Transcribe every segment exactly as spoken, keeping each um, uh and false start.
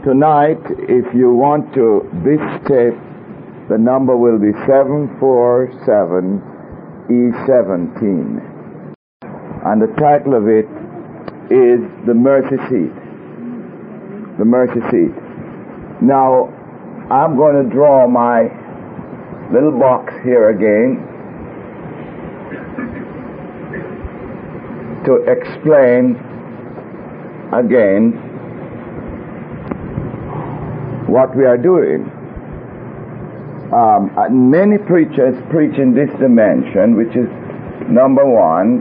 Tonight, if you want to this tape, the number will be seven four seven E seventeen. And the title of it is The Mercy Seat. The Mercy Seat. Now, I'm going to draw my little box here again to explain again what we are doing. Um, many preachers preach in this dimension, which is number one.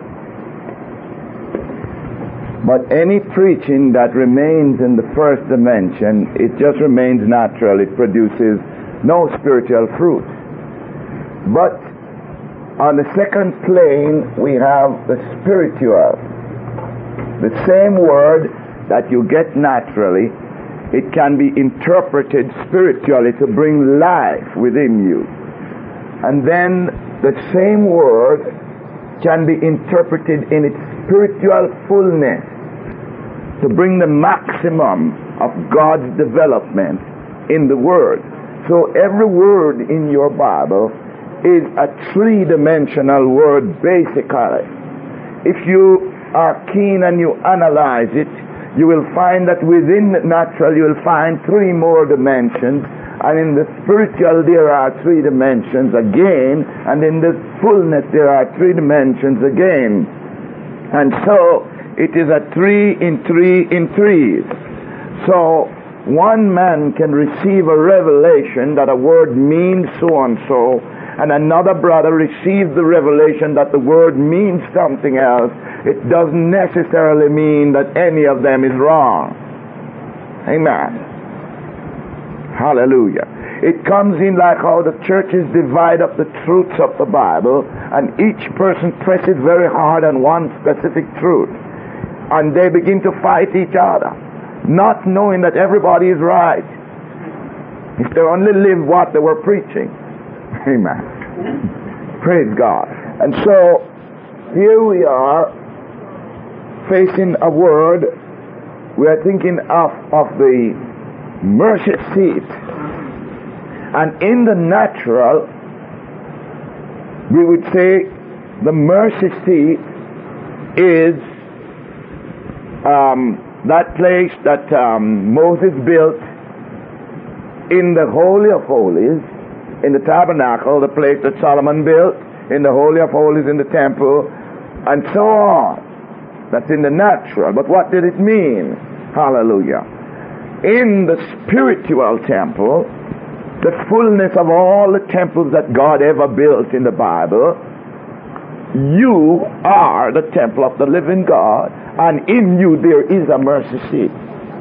But any preaching that remains in the first dimension, it just remains natural. It produces no spiritual fruit. But on the second plane, we have the spiritual. The same word that you get naturally, it can be interpreted spiritually to bring life within you. And then the same word can be interpreted in its spiritual fullness to bring the maximum of God's development in the Word. So every word in your Bible is a three-dimensional word, basically. If you are keen and you analyze it, you will find that within the natural you will find three more dimensions, and in the spiritual there are three dimensions again, and in the fullness there are three dimensions again. And so it is a three in three in threes. So one man can receive a revelation that a word means so and so, and another brother receives the revelation that the word means something else. It doesn't necessarily mean that any of them is wrong. Amen. Hallelujah. It comes in like how the churches divide up the truths of the Bible, and each person presses very hard on one specific truth, and they begin to fight each other, not knowing that everybody is right if they only live what they were preaching. Amen. Praise God. And so here we are facing a word. We are thinking of, of the mercy seat. And in the natural, we would say the mercy seat is um, that place that um, Moses built in the Holy of Holies, in the tabernacle, the place that Solomon built, in the Holy of Holies in the temple, and so on. That's in the natural. But what did it mean? Hallelujah. In the spiritual temple, the fullness of all the temples that God ever built in the Bible, you are the temple of the living God, and in you there is a mercy seat.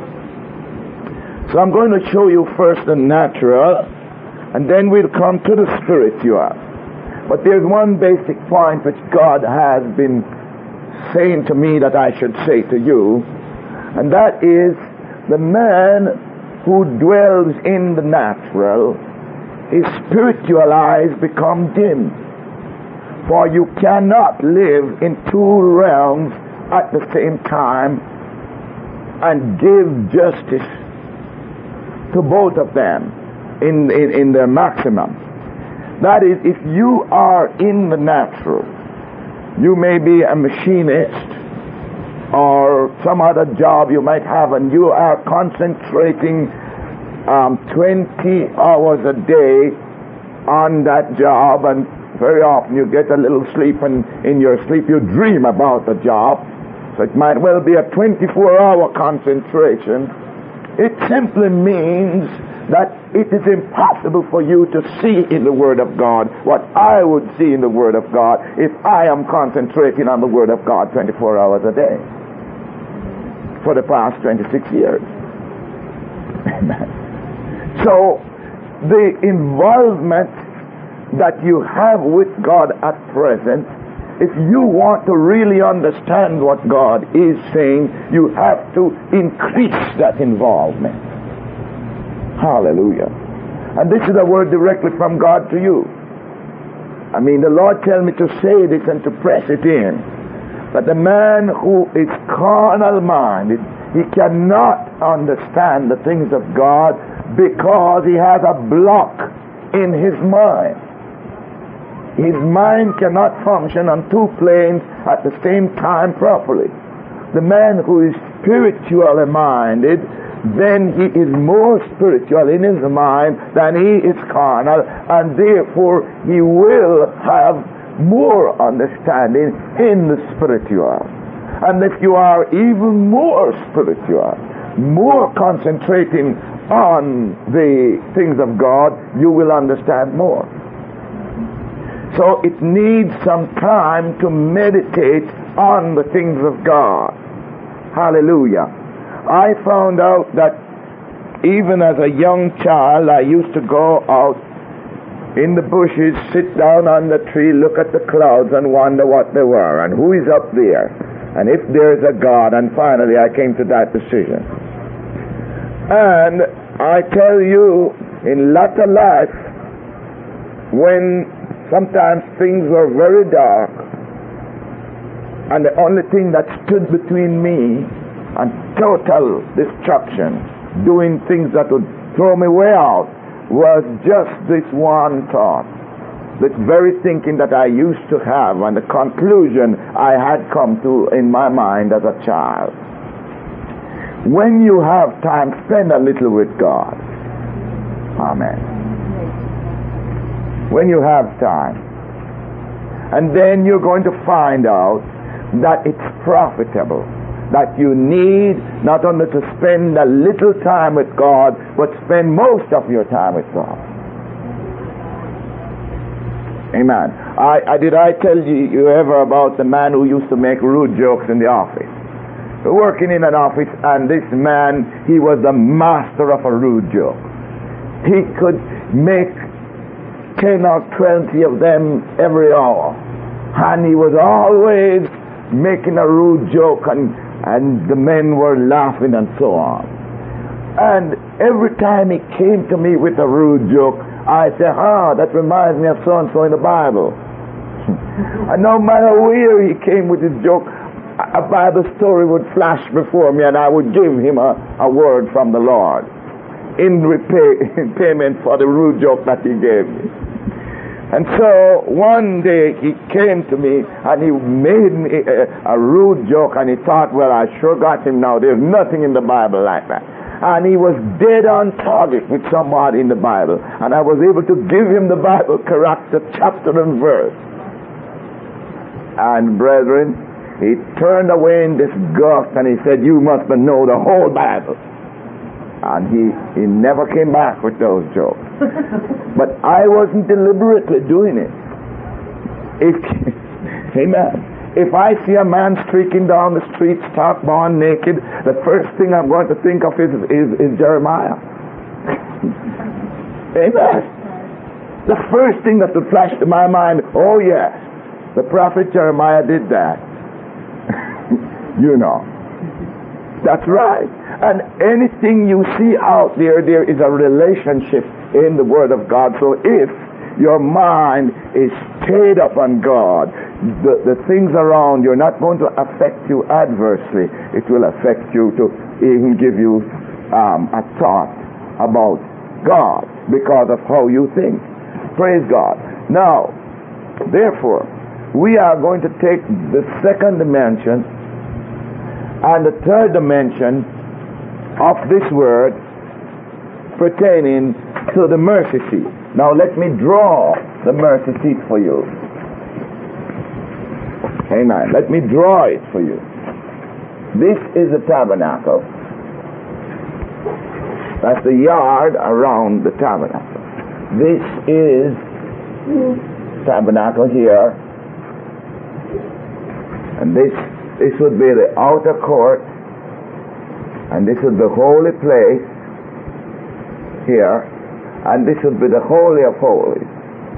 So I'm going to show you first the natural, and then we'll come to the spiritual. But there's one basic point which God has been saying to me that I should say to you, and that is the man who dwells in the natural, his spiritual eyes become dim. For you cannot live in two realms at the same time and give justice to both of them in, in, in their maximum. That is, if you are in the natural, you may be a machinist or some other job you might have, and you are concentrating um, twenty hours a day on that job, and very often you get a little sleep, and in your sleep you dream about the job. So it might well be a twenty-four hour concentration. It simply means that it is impossible for you to see in the Word of God what I would see in the Word of God if I am concentrating on the Word of God twenty-four hours a day for the past twenty-six years. Amen. So the involvement that you have with God at present, if you want to really understand what God is saying, you have to increase that involvement. Hallelujah. And this is a word directly from God to you. I mean, the Lord tell me to say this and to press it in. But the man who is carnal minded, He cannot understand the things of God because he has a block in his mind. His mind cannot function on two planes at the same time properly. The man who is spiritually minded, then he is more spiritual in his mind than he is carnal, and therefore he will have more understanding in the spiritual. And if you are even more spiritual, more concentrating on the things of God, you will understand more. So it needs some time to meditate on the things of God. Hallelujah. I found out that even as a young child, I used to go out in the bushes, sit down on the tree, look at the clouds and wonder what they were and who is up there and if there is a God. And finally I came to that decision. And I tell you, in latter life, when sometimes things were very dark and the only thing that stood between me and total destruction, doing things that would throw me way out, was just this one thought, this very thinking that I used to have and the conclusion I had come to in my mind as a child. When you have time, spend a little with God. Amen. When you have time. And then you're going to find out that it's profitable. That you need not only to spend a little time with God, but spend most of your time with God. Amen. I, I did I tell you, you ever about the man who used to make rude jokes in the office? Working in an office, and this man, he was the master of a rude joke. He could make ten or twenty of them every hour, and he was always making a rude joke, and and the men were laughing and so on. And every time he came to me with a rude joke, I said, ah, that reminds me of so-and-so in the Bible. And no matter where he came with his joke, a Bible story would flash before me, and I would give him a, a word from the Lord in, repay, in payment for the rude joke that he gave me. And so one day he came to me and he made me a, a rude joke, and he thought, well, I sure got him now. There's nothing in the Bible like that. And he was dead on target with somebody in the Bible. And I was able to give him the Bible character, chapter and verse. And brethren, he turned away in disgust and he said, you must know the whole Bible. And he, he never came back with those jokes. But I wasn't deliberately doing it. If, amen. If I see a man streaking down the street, stark born naked, the first thing I'm going to think of is, is, is Jeremiah. Amen. The first thing that would flash to my mind, oh yes, the prophet Jeremiah did that. You know. That's right. And anything you see out there, there is a relationship in the Word of God. So if your mind is stayed up on God, the, the things around you are not going to affect you adversely. It will affect you to even give you um, a thought about God because of how you think. Praise God. Now, therefore, we are going to take the second dimension and the third dimension of this word pertaining to the mercy seat. Now let me draw the mercy seat for you. Amen. Let me draw it for you. This is the tabernacle. That's the yard around the tabernacle. This is tabernacle here. And this this would be the outer court. And this is the holy place here, and this would be the Holy of Holies.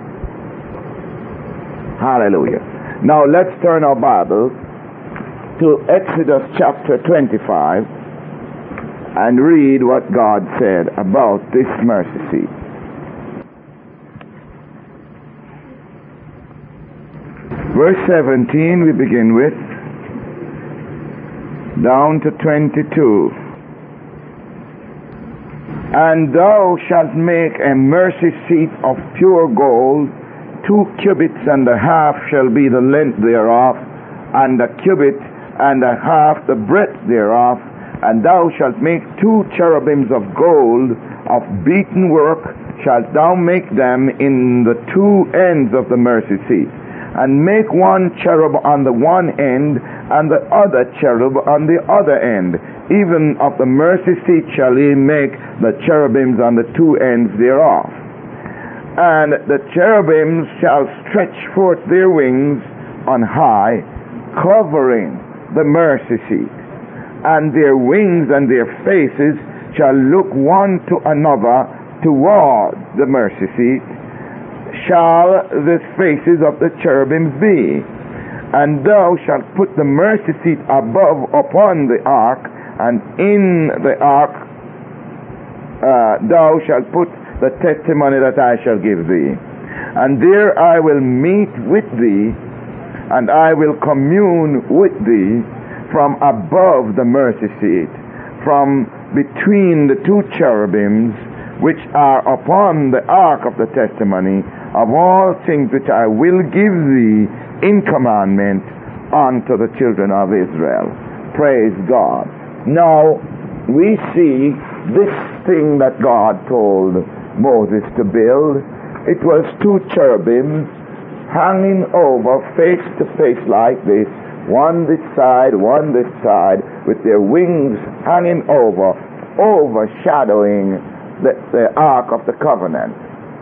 Hallelujah. Now let's turn our Bibles to Exodus chapter twenty-five and read what God said about this mercy seat. Verse seventeen we begin with. down to twenty-two. And thou shalt make a mercy seat of pure gold, two cubits and a half shall be the length thereof, and a cubit and a half the breadth thereof. And thou shalt make two cherubims of gold, of beaten work shalt thou make them in the two ends of the mercy seat. And make one cherub on the one end, and the other cherub on the other end. Even of the mercy seat shall he make the cherubims on the two ends thereof. And the cherubims shall stretch forth their wings on high, covering the mercy seat. And their wings and their faces shall look one to another toward the mercy seat, shall the faces of the cherubims be. And thou shalt put the mercy seat above upon the ark, and in the ark uh, thou shalt put the testimony that I shall give thee. And there I will meet with thee, and I will commune with thee from above the mercy seat, from between the two cherubims which are upon the ark of the testimony, of all things which I will give thee in commandment unto the children of Israel. Praise God. Now we see this thing that God told Moses to build. It was two cherubims hanging over face to face like this, one this side, one this side, with their wings hanging over, overshadowing the, the Ark of the Covenant.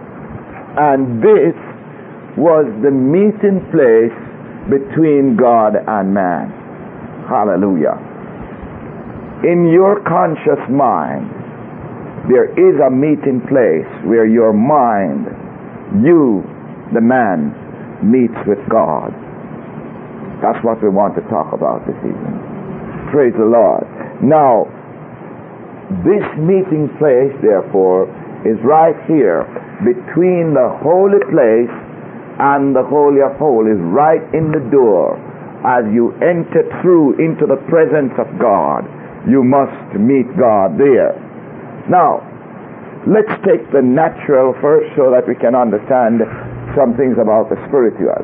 And this was the meeting place between God and man. Hallelujah. In your conscious mind, there is a meeting place where your mind, you, the man, meets with God. That's what we want to talk about this evening. Praise the Lord. Now, this meeting place, therefore, is right here between the holy place and the Holy of Holies, right in the door. As you enter through into the presence of God, you must meet God there. Now, let's take the natural first so that we can understand some things about the spiritual.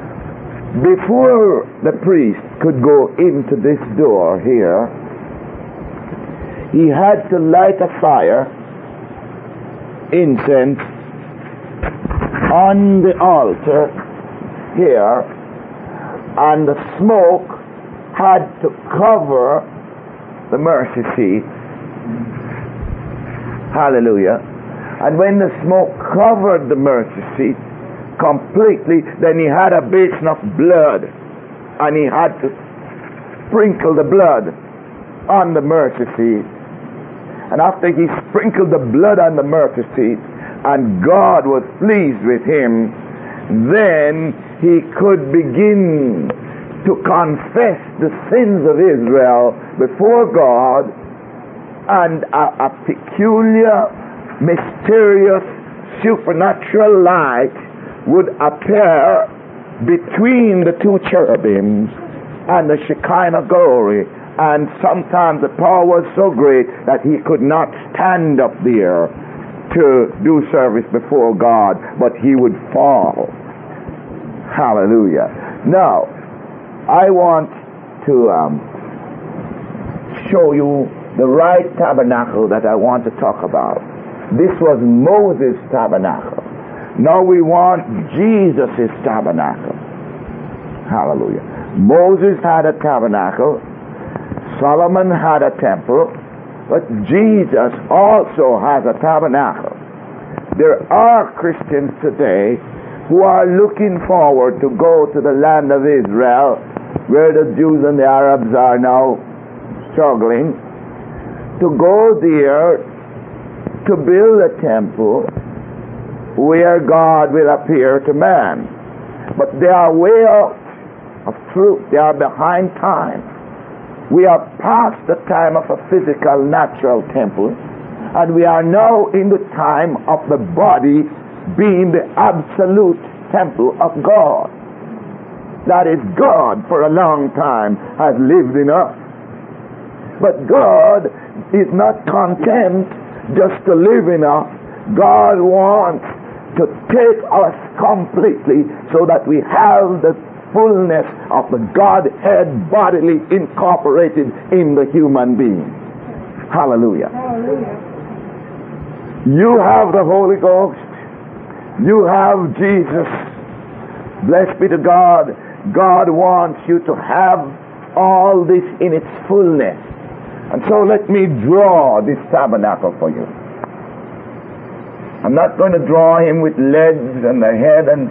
Before the priest could go into this door here, he had to light a fire, incense, on the altar here, and the smoke had to cover the mercy seat. Hallelujah. And when the smoke covered the mercy seat completely, then he had a basin of blood, and he had to sprinkle the blood on the mercy seat. And after he sprinkled the blood on the mercy seat, and God was pleased with him, then he could begin to confess the sins of Israel before God, and a, a peculiar, mysterious, supernatural light would appear between the two cherubims and the Shekinah glory. And sometimes the power was so great that he could not stand up there to do service before God, but he would fall. Hallelujah. Now, I want to um, show you the right tabernacle that I want to talk about. This was Moses' tabernacle. Now we want Jesus' tabernacle. Hallelujah. Moses had a tabernacle. Solomon had a temple. But Jesus also has a tabernacle. There are Christians today who are looking forward to go to the land of Israel, where the Jews and the Arabs are now struggling, to go there to build a temple where God will appear to man. But they are way out of truth. They are behind time. We are past the time of a physical, natural temple, and we are now in the time of the body being the absolute temple of God. That is, God for a long time has lived in us. But God is not content just to live in us. God wants to take us completely so that we have the fullness of the Godhead bodily incorporated in the human being. Hallelujah. Hallelujah. You have the Holy Ghost. You have Jesus. Blessed be to God. God wants you to have all this in its fullness. And so let me draw this tabernacle for you. I'm not going to draw him with legs and the head and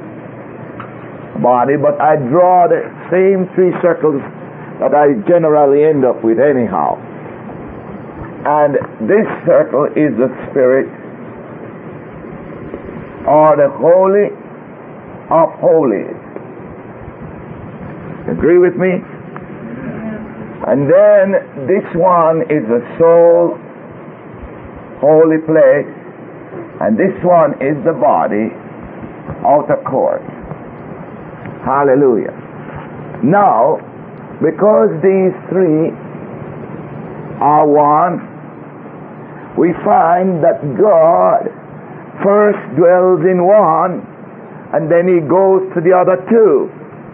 body, but I draw the same three circles that I generally end up with anyhow. And this circle is the Spirit, or the Holy of Holies. Agree with me? And then this one is the soul, holy place, and this one is the body, outer court. Hallelujah. Now, because these three are one, we find that God first dwells in one, and then he goes to the other two.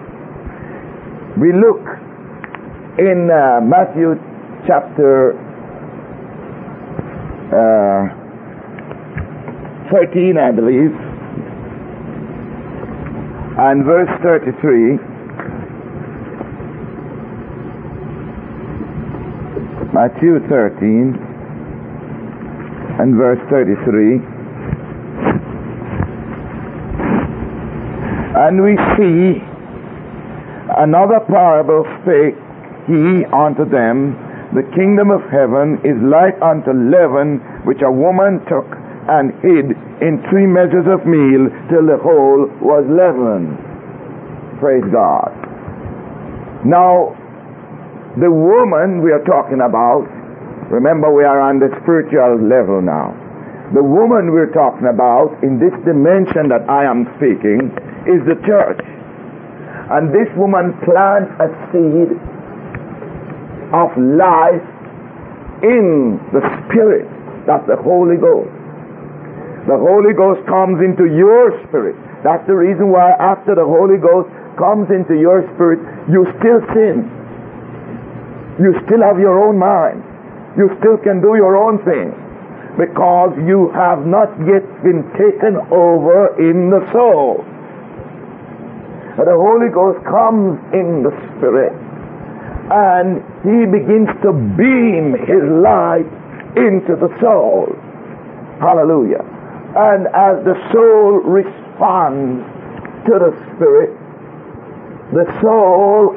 We look in uh, Matthew chapter uh, thirteen, I believe, and verse thirty-three. Matthew thirteen and verse thirty-three. And we see another parable spake he unto them, the kingdom of heaven is like unto leaven, which a woman took and hid in three measures of meal till the whole was leavened. Praise God. Now, the woman we are talking about, remember we are on the spiritual level now. The woman we're talking about in this dimension that I am speaking is the church. And this woman plants a seed of life in the Spirit. That's the Holy Ghost. The Holy Ghost comes into your spirit. That's the reason why after the Holy Ghost comes into your spirit, you still sin. You still have your own mind. You still can do your own thing, because you have not yet been taken over in the soul. The Holy Ghost comes in the Spirit, and he begins to beam his light into the soul. Hallelujah. And as the soul responds to the Spirit, the soul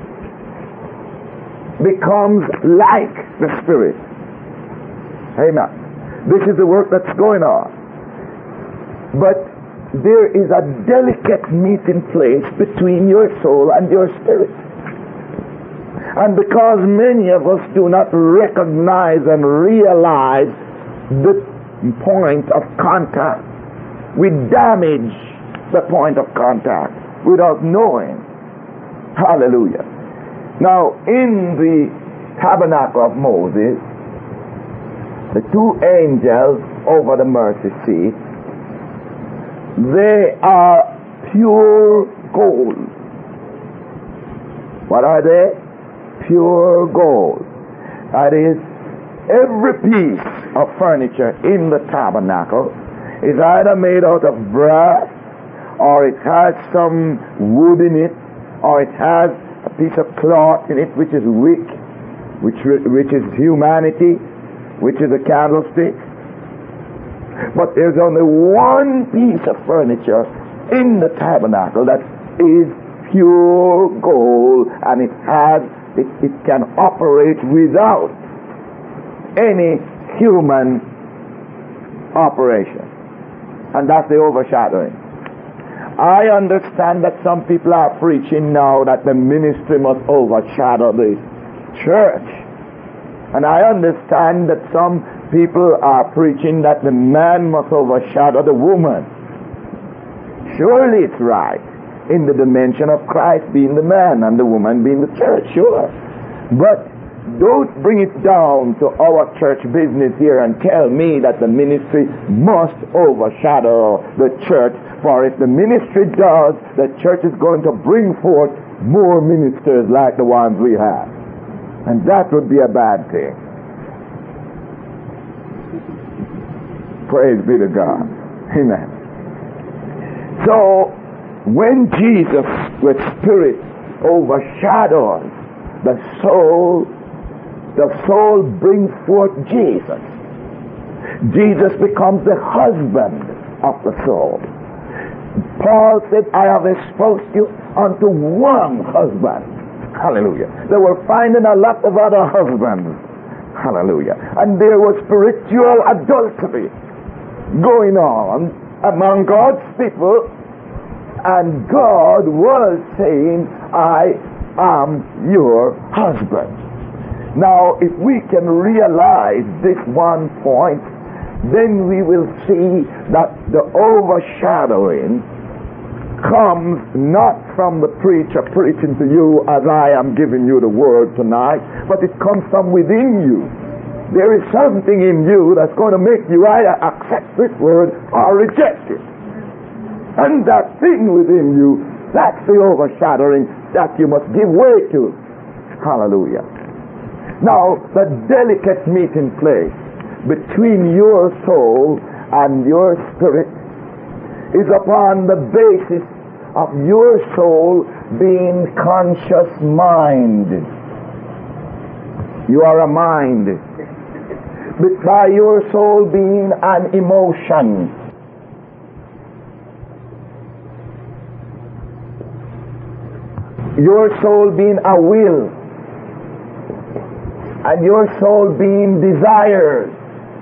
becomes like the Spirit. Amen. This is the work that's going on. But there is a delicate meeting place between your soul and your spirit. And because many of us do not recognize and realize the point of contact, we damage the point of contact without knowing. Hallelujah. Now, in the tabernacle of Moses, the two angels over the mercy seat, they are pure gold. What are they? Pure gold. That is, every piece of furniture in the tabernacle is either made out of brass, or it has some wood in it, or it has a piece of cloth in it, which is wick, which, which is humanity, which is a candlestick. But there's only one piece of furniture in the tabernacle that is pure gold, and it has it, it can operate without any human operation, and that's the overshadowing. I understand that some people are preaching now that the ministry must overshadow the church, and I understand that some people are preaching that the man must overshadow the woman. Surely it's right in the dimension of Christ being the man and the woman being the church, sure. But Don't bring it down to our church business here and tell me that the ministry must overshadow the church. For if the ministry does, the church is going to bring forth more ministers like the ones we have. And that would be a bad thing. Praise be to God. Amen. So, when Jesus, with Spirit, overshadows the soul, the soul brings forth Jesus. Jesus becomes the husband of the soul. Paul said, I have espoused you unto one husband. Hallelujah. They were finding a lot of other husbands. Hallelujah. And there was spiritual adultery going on among God's people, and God was saying, I am your husband. Now, if we can realize this one point, then we will see that the overshadowing comes not from the preacher preaching to you as I am giving you the word tonight, but it comes from within you. There is something in you that's going to make you either accept this word or reject it. And that thing within you, that's the overshadowing that you must give way to. Hallelujah. Now, the delicate meeting place between your soul and your spirit is upon the basis of your soul being conscious mind. You are a mind. But by your soul being an emotion. Your soul being a will. And your soul being desires.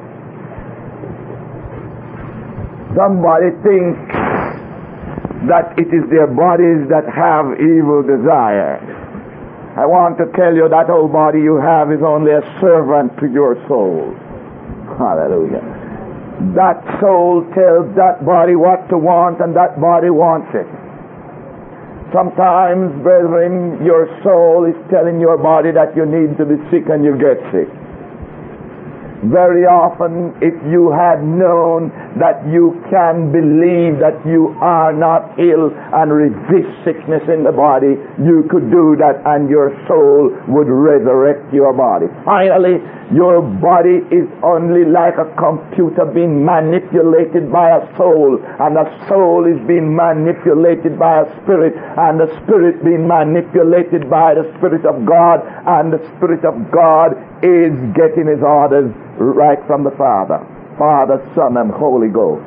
Somebody thinks that it is their bodies that have evil desires. I want to tell you that old body you have is only a servant to your soul. Hallelujah. That soul tells that body what to want, and that body wants it. Sometimes, brethren, your soul is telling your body that you need to be sick, and you get sick. Very often, if you had known that you can believe that you are not ill and resist sickness in the body, you could do that and your soul would resurrect your body. Finally, your body is only like a computer being manipulated by a soul, and the soul is being manipulated by a spirit, and the spirit being manipulated by the Spirit of God, and the Spirit of God is getting his orders right from the Father. Father, Son, and Holy Ghost.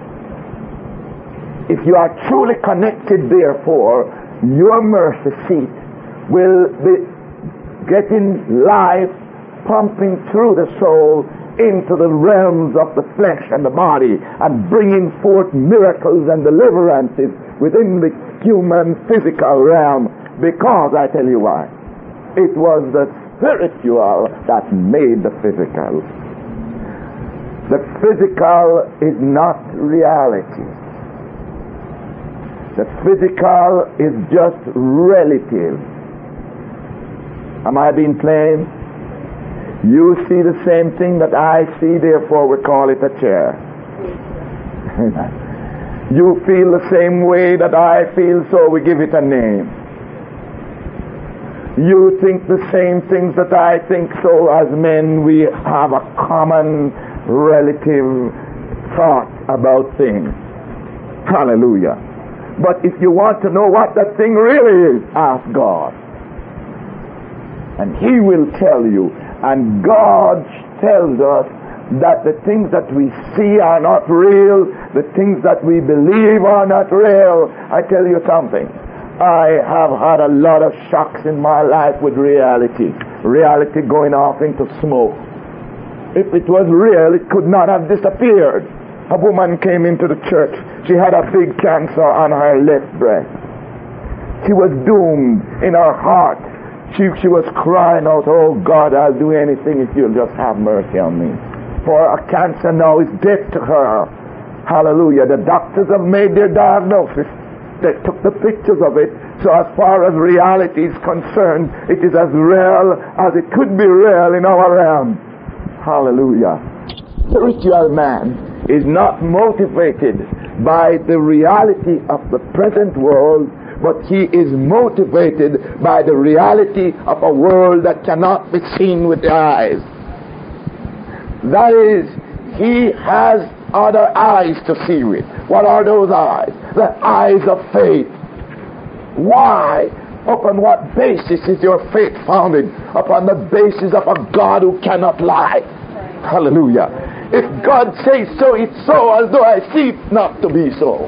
If you are truly connected, therefore, your mercy seat will be getting life pumping through the soul into the realms of the flesh and the body, and bringing forth miracles and deliverances within the human physical realm. Because, I tell you why, it was the spiritual that made the physical. The physical is not reality. The physical is just relative. Am I being plain? You see the same thing that I see, therefore we call it a chair. You feel the same way that I feel, so we give it a name. You think the same things that I think, so as men we have a common relative thought about things. Hallelujah. But if you want to know what that thing really is, ask God. And he will tell you. And God tells us that the things that we see are not real, the things that we believe are not real. I tell you something. I have had a lot of shocks in my life with reality. Reality going off into smoke. If it was real, it could not have disappeared. A woman came into the church. She had a big cancer on her left breast. She was doomed in her heart. She, she was crying out, oh God, I'll do anything if you'll just have mercy on me. For a cancer now is death to her. Hallelujah. The doctors have made their diagnosis. They took the pictures of it. So as far as reality is concerned, it is as real as it could be real in our realm. Hallelujah. Spiritual man is not motivated by the reality of the present world, but he is motivated by the reality of a world that cannot be seen with the eyes. That is, he has other eyes to see with. What are those eyes? The eyes of faith. Why? Upon what basis is your faith founded? Upon the basis of a God who cannot lie. Hallelujah. If God says so, it's so, although I see it not to be so.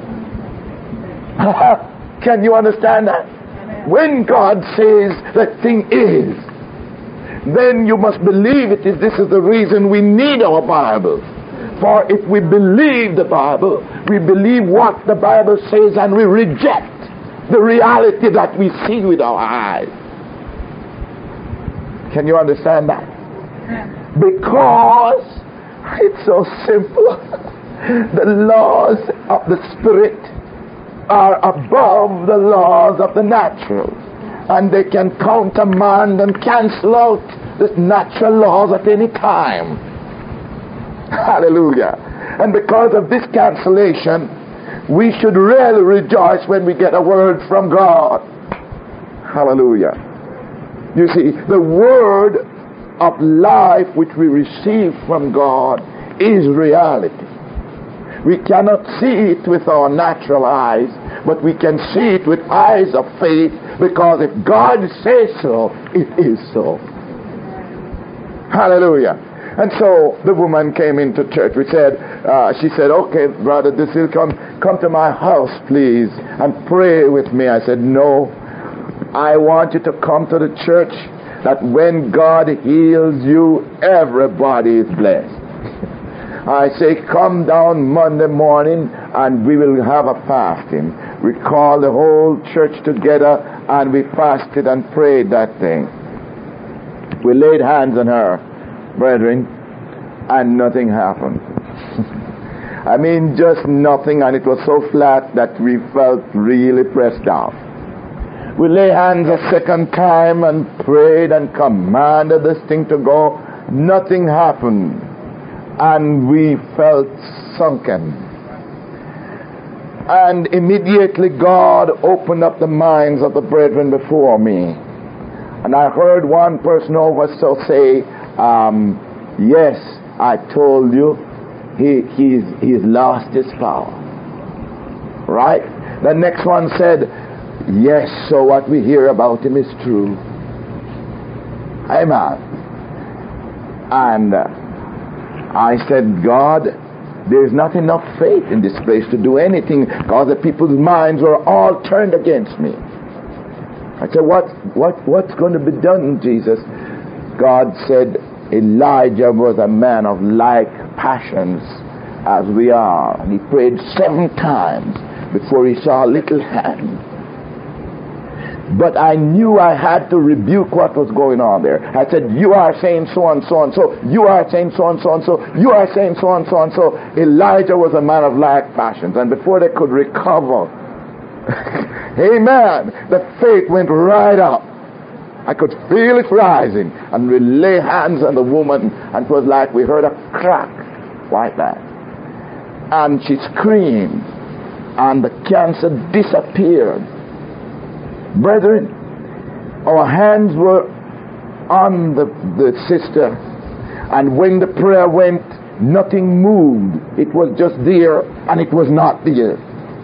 Can you understand that? When God says that thing is, then you must believe it is. This is the reason we need our Bible. For if we believe the Bible, we believe what the Bible says, and we reject the reality that we see with our eyes. Can you understand that? Because it's so simple. The laws of the Spirit are above the laws of the natural, and they can countermand and cancel out the natural laws at any time. Hallelujah. And because of this cancellation, we should really rejoice when we get a word from God. Hallelujah. You see, the word of life which we receive from God is reality. We cannot see it with our natural eyes, but we can see it with eyes of faith, because if God says so, it is so. Hallelujah. And so the woman came into church. We said, uh, she said, okay, Brother Lucille, come, come to my house, please, and pray with me. I said, no, I want you to come to the church that when God heals you, everybody is blessed. I say, come down Monday morning and we will have a fasting. We called the whole church together and we fasted and prayed that thing. We laid hands on her, brethren, and nothing happened. I mean, just nothing, and it was so flat that we felt really pressed down. We lay hands a second time and prayed and commanded this thing to go. Nothing happened. And we felt sunken. And immediately God opened up the minds of the brethren before me. And I heard one person over so say, um, yes, I told you, he, he's, he's lost his power. Right? The next one said, yes, so what we hear about him is true. Amen. And uh, I said, God, there's not enough faith in this place to do anything, because the people's minds were all turned against me. I said, what, what, what's going to be done, Jesus? God said, Elijah was a man of like passions as we are. And he prayed seven times before he saw a little hand. But I knew I had to rebuke what was going on there. I said, you are saying so and so and so. You are saying so and so and so. You are saying so and so and so. Elijah was a man of like passions. And before they could recover, amen, the faith went right up. I could feel it rising. And we lay hands on the woman, and it was like we heard a crack like that. And she screamed, and the cancer disappeared. Brethren, our hands were on the, the sister, and when the prayer went, nothing moved. It was just there, and it was not there.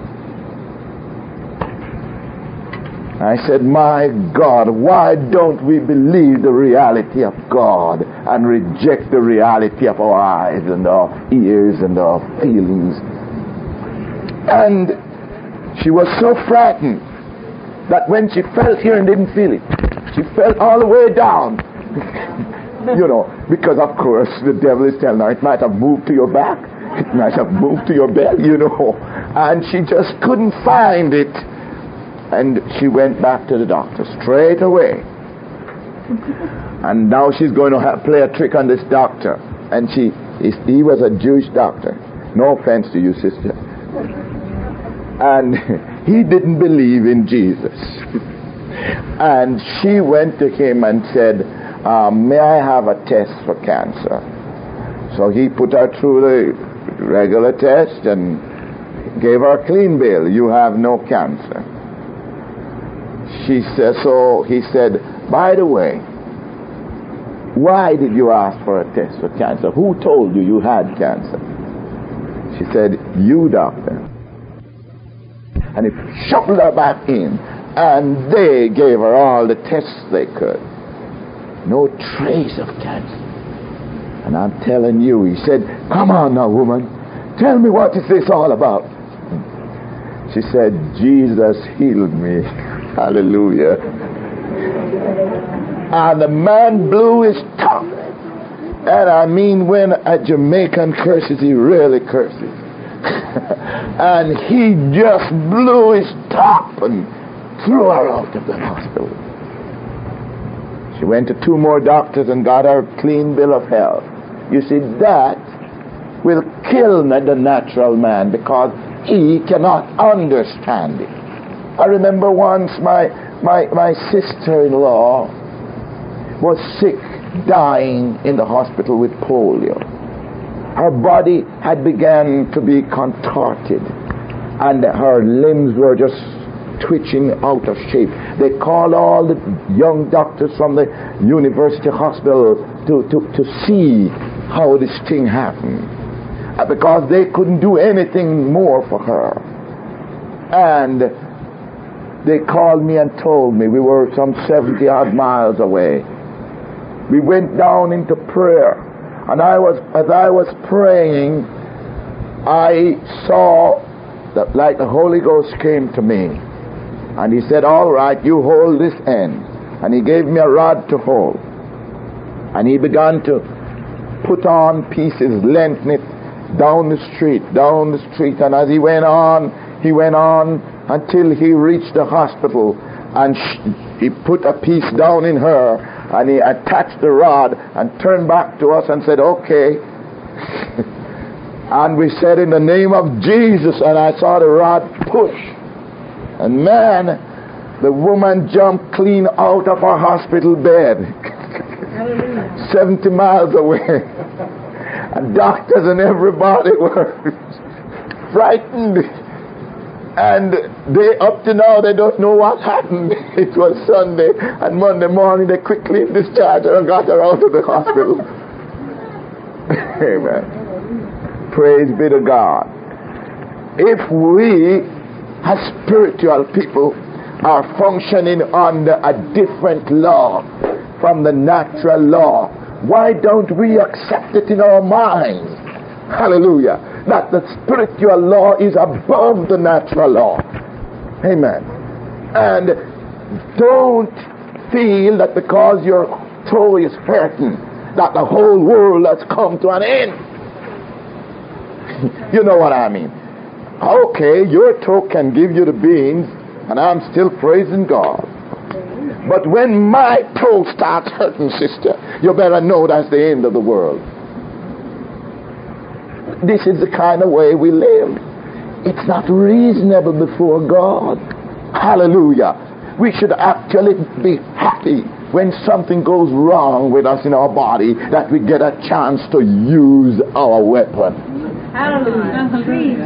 I said, my God, why don't we believe the reality of God and reject the reality of our eyes and our ears and our feelings? And she was so frightened that when she felt here and didn't feel it, she felt all the way down. You know, because of course the devil is telling her it might have moved to your back, it might have moved to your belly, you know. And she just couldn't find it. And she went back to the doctor straight away. And now she's going to have, play a trick on this doctor. And she, he was a Jewish doctor. No offense to you, sister. And he didn't believe in Jesus. And she went to him and said, um, may I have a test for cancer? So he put her through the regular test and gave her a clean bill. You have no cancer. She said, so he said, by the way, why did you ask for a test for cancer? Who told you you had cancer? She said, you, doctor. And he shuffled her back in, and they gave her all the tests they could. No trace of cancer. And I'm telling you, he said, come on now, woman, tell me, what is this all about? She said, Jesus healed me. Hallelujah. And the man blew his top. And I mean, when a Jamaican curses, he really curses. And he just blew his top and threw her out of the hospital. She went to two more doctors and got her a clean bill of health. You see, that will kill the natural man because he cannot understand it. I remember once my, my, my sister-in-law was sick, dying in the hospital with polio. Her body had begun to be contorted, and her limbs were just twitching out of shape. They called all the young doctors from the university hospital to, to, to see how this thing happened, because they couldn't do anything more for her. And they called me and told me, we were some seventy odd miles away. We went down into prayer, and I was, as I was praying, I saw that like the Holy Ghost came to me, and he said, all right, you hold this end. And he gave me a rod to hold, and he began to put on pieces, lengthen it down the street, down the street, and as he went on, he went on until he reached the hospital, and sh- he put a piece down in her, and he attached the rod and turned back to us and said, okay. And we said, in the name of Jesus, and I saw the rod push. And man, the woman jumped clean out of her hospital bed. seventy miles away. And doctors and everybody were frightened. And they, up to now, they don't know what happened. It was Sunday, and Monday morning they quickly discharged her and got her out of the hospital. Amen. Praise be to God. If we, as spiritual people, are functioning under a different law from the natural law, why don't we accept it in our minds? Hallelujah. That the spiritual law is above the natural law. Amen. And don't feel that because your toe is hurting, that the whole world has come to an end. You know what I mean? Okay, your toe can give you the beans, and I'm still praising God. But when my toe starts hurting, sister, you better know that's the end of the world. This is the kind of way we live. It's not reasonable before God. Hallelujah. We should actually be happy when something goes wrong with us in our body, that we get a chance to use our weapon. Hallelujah.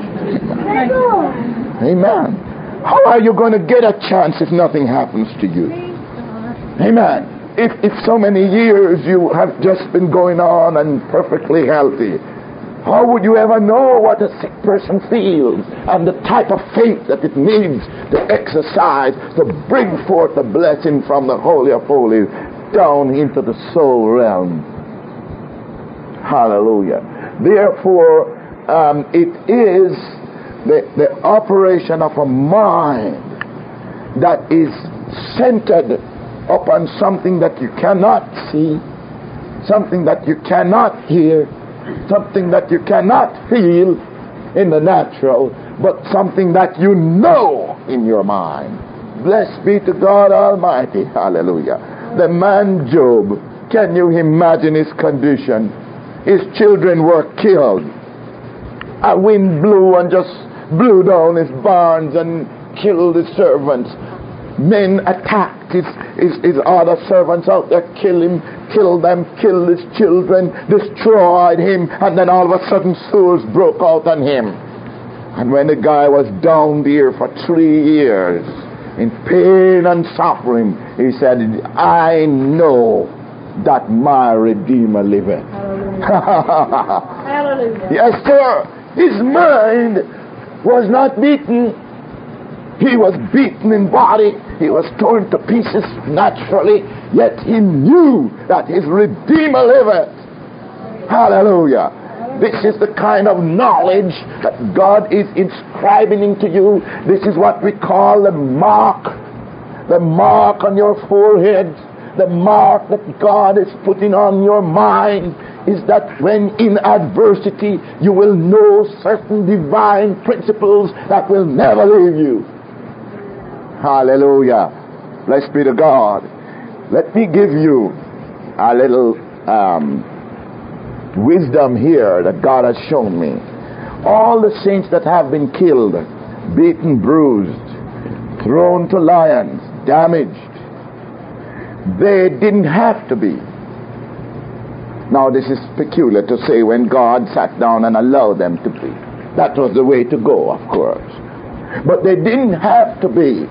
Amen. How are you going to get a chance if nothing happens to you? Amen. If, if so many years you have just been going on and perfectly healthy, how would you ever know what a sick person feels and the type of faith that it needs to exercise to bring forth the blessing from the Holy of Holies down into the soul realm? Hallelujah. Therefore, um, it is the, the operation of a mind that is centered upon something that you cannot see, something that you cannot hear, something that you cannot feel in the natural, but something that you know in your mind. Blessed be to God Almighty. Hallelujah. The man Job, can you imagine his condition? His children were killed. A wind blew and just blew down his barns, and killed his servants. Men attacked his, his, his other servants out there, killed him, killed them, killed his children, destroyed him, and then all of a sudden sores broke out on him. And when the guy was down there for three years in pain and suffering, he said, I know that my Redeemer liveth. Hallelujah. Hallelujah. Yes, sir. His mind was not beaten. He was beaten in body. He was torn to pieces naturally. Yet he knew that his Redeemer liveth. Hallelujah. This is the kind of knowledge that God is inscribing into you. This is what we call the mark. The mark on your forehead. The mark that God is putting on your mind is that when in adversity you will know certain divine principles that will never leave you. Hallelujah. Blessed be to God. Let me give you a little um, wisdom here that God has shown me. All the saints that have been killed, beaten, bruised, thrown to lions, damaged, they didn't have to be. Now this is peculiar to say when God sat down and allowed them to be. That was the way to go, of course. But they didn't have to be.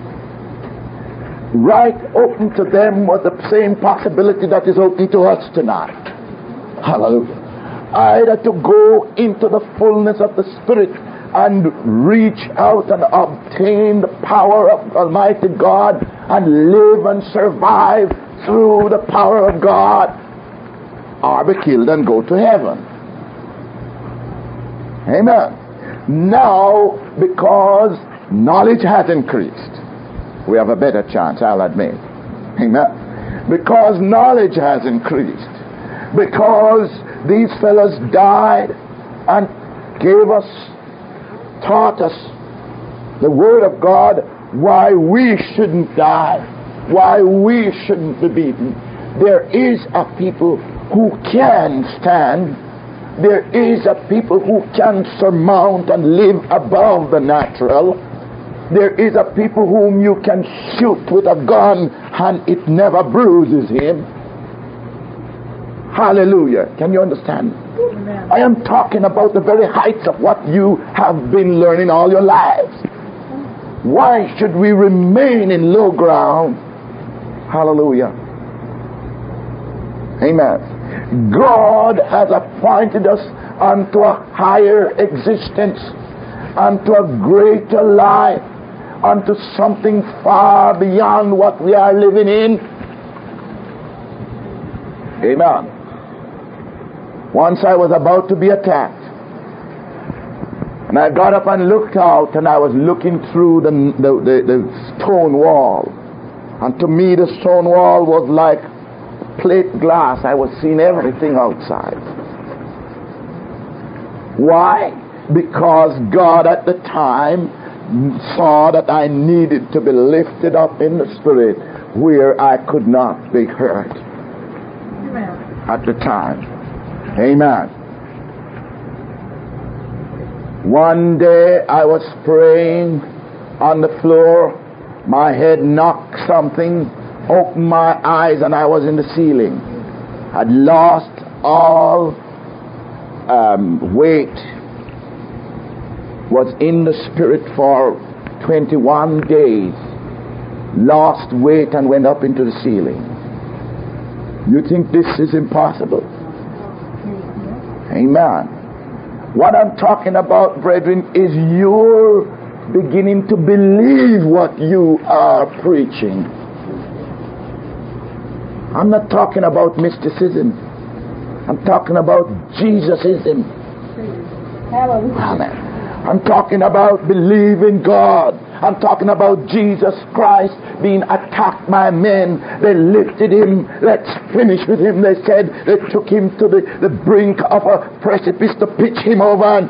Right open to them was the same possibility that is open to us tonight. Hallelujah. Either to go into the fullness of the Spirit and reach out and obtain the power of Almighty God and live and survive through the power of God, or be killed and go to heaven. Amen. Now, because knowledge has increased, we have a better chance, I'll admit. Amen. Because knowledge has increased, because these fellows died and gave us, taught us the Word of God, why we shouldn't die, why we shouldn't be beaten. There is a people who can stand. There is a people who can surmount and live above the natural. There is a people whom you can shoot with a gun and it never bruises him. Hallelujah. Can you understand? Amen. I am talking about the very heights of what you have been learning all your lives. Why should we remain in low ground? Hallelujah. Amen. God has appointed us unto a higher existence, unto a greater life, unto something far beyond what we are living in. Amen. Once I was about to be attacked, and I got up and looked out, and I was looking through the, the, the, the stone wall, and to me the stone wall was like plate glass. I was seeing everything outside. Why? Because God at the time saw that I needed to be lifted up in the Spirit where I could not be hurt. Amen. At the time. Amen. One day I was praying on the floor. My head knocked something, opened my eyes, and I was in the ceiling. I'd lost all um, weight. Was in the Spirit for twenty-one days. Lost weight and went up into the ceiling. You think this is impossible? Amen. What I'm talking about, brethren, is you're beginning to believe what you are preaching. I'm not talking about mysticism. I'm talking about Jesusism. Hallelujah. Amen. I'm talking about believing God. I'm talking about Jesus Christ being attacked by men. They lifted him. Let's finish with him. They said they took him to the, the brink of a precipice to pitch him over. And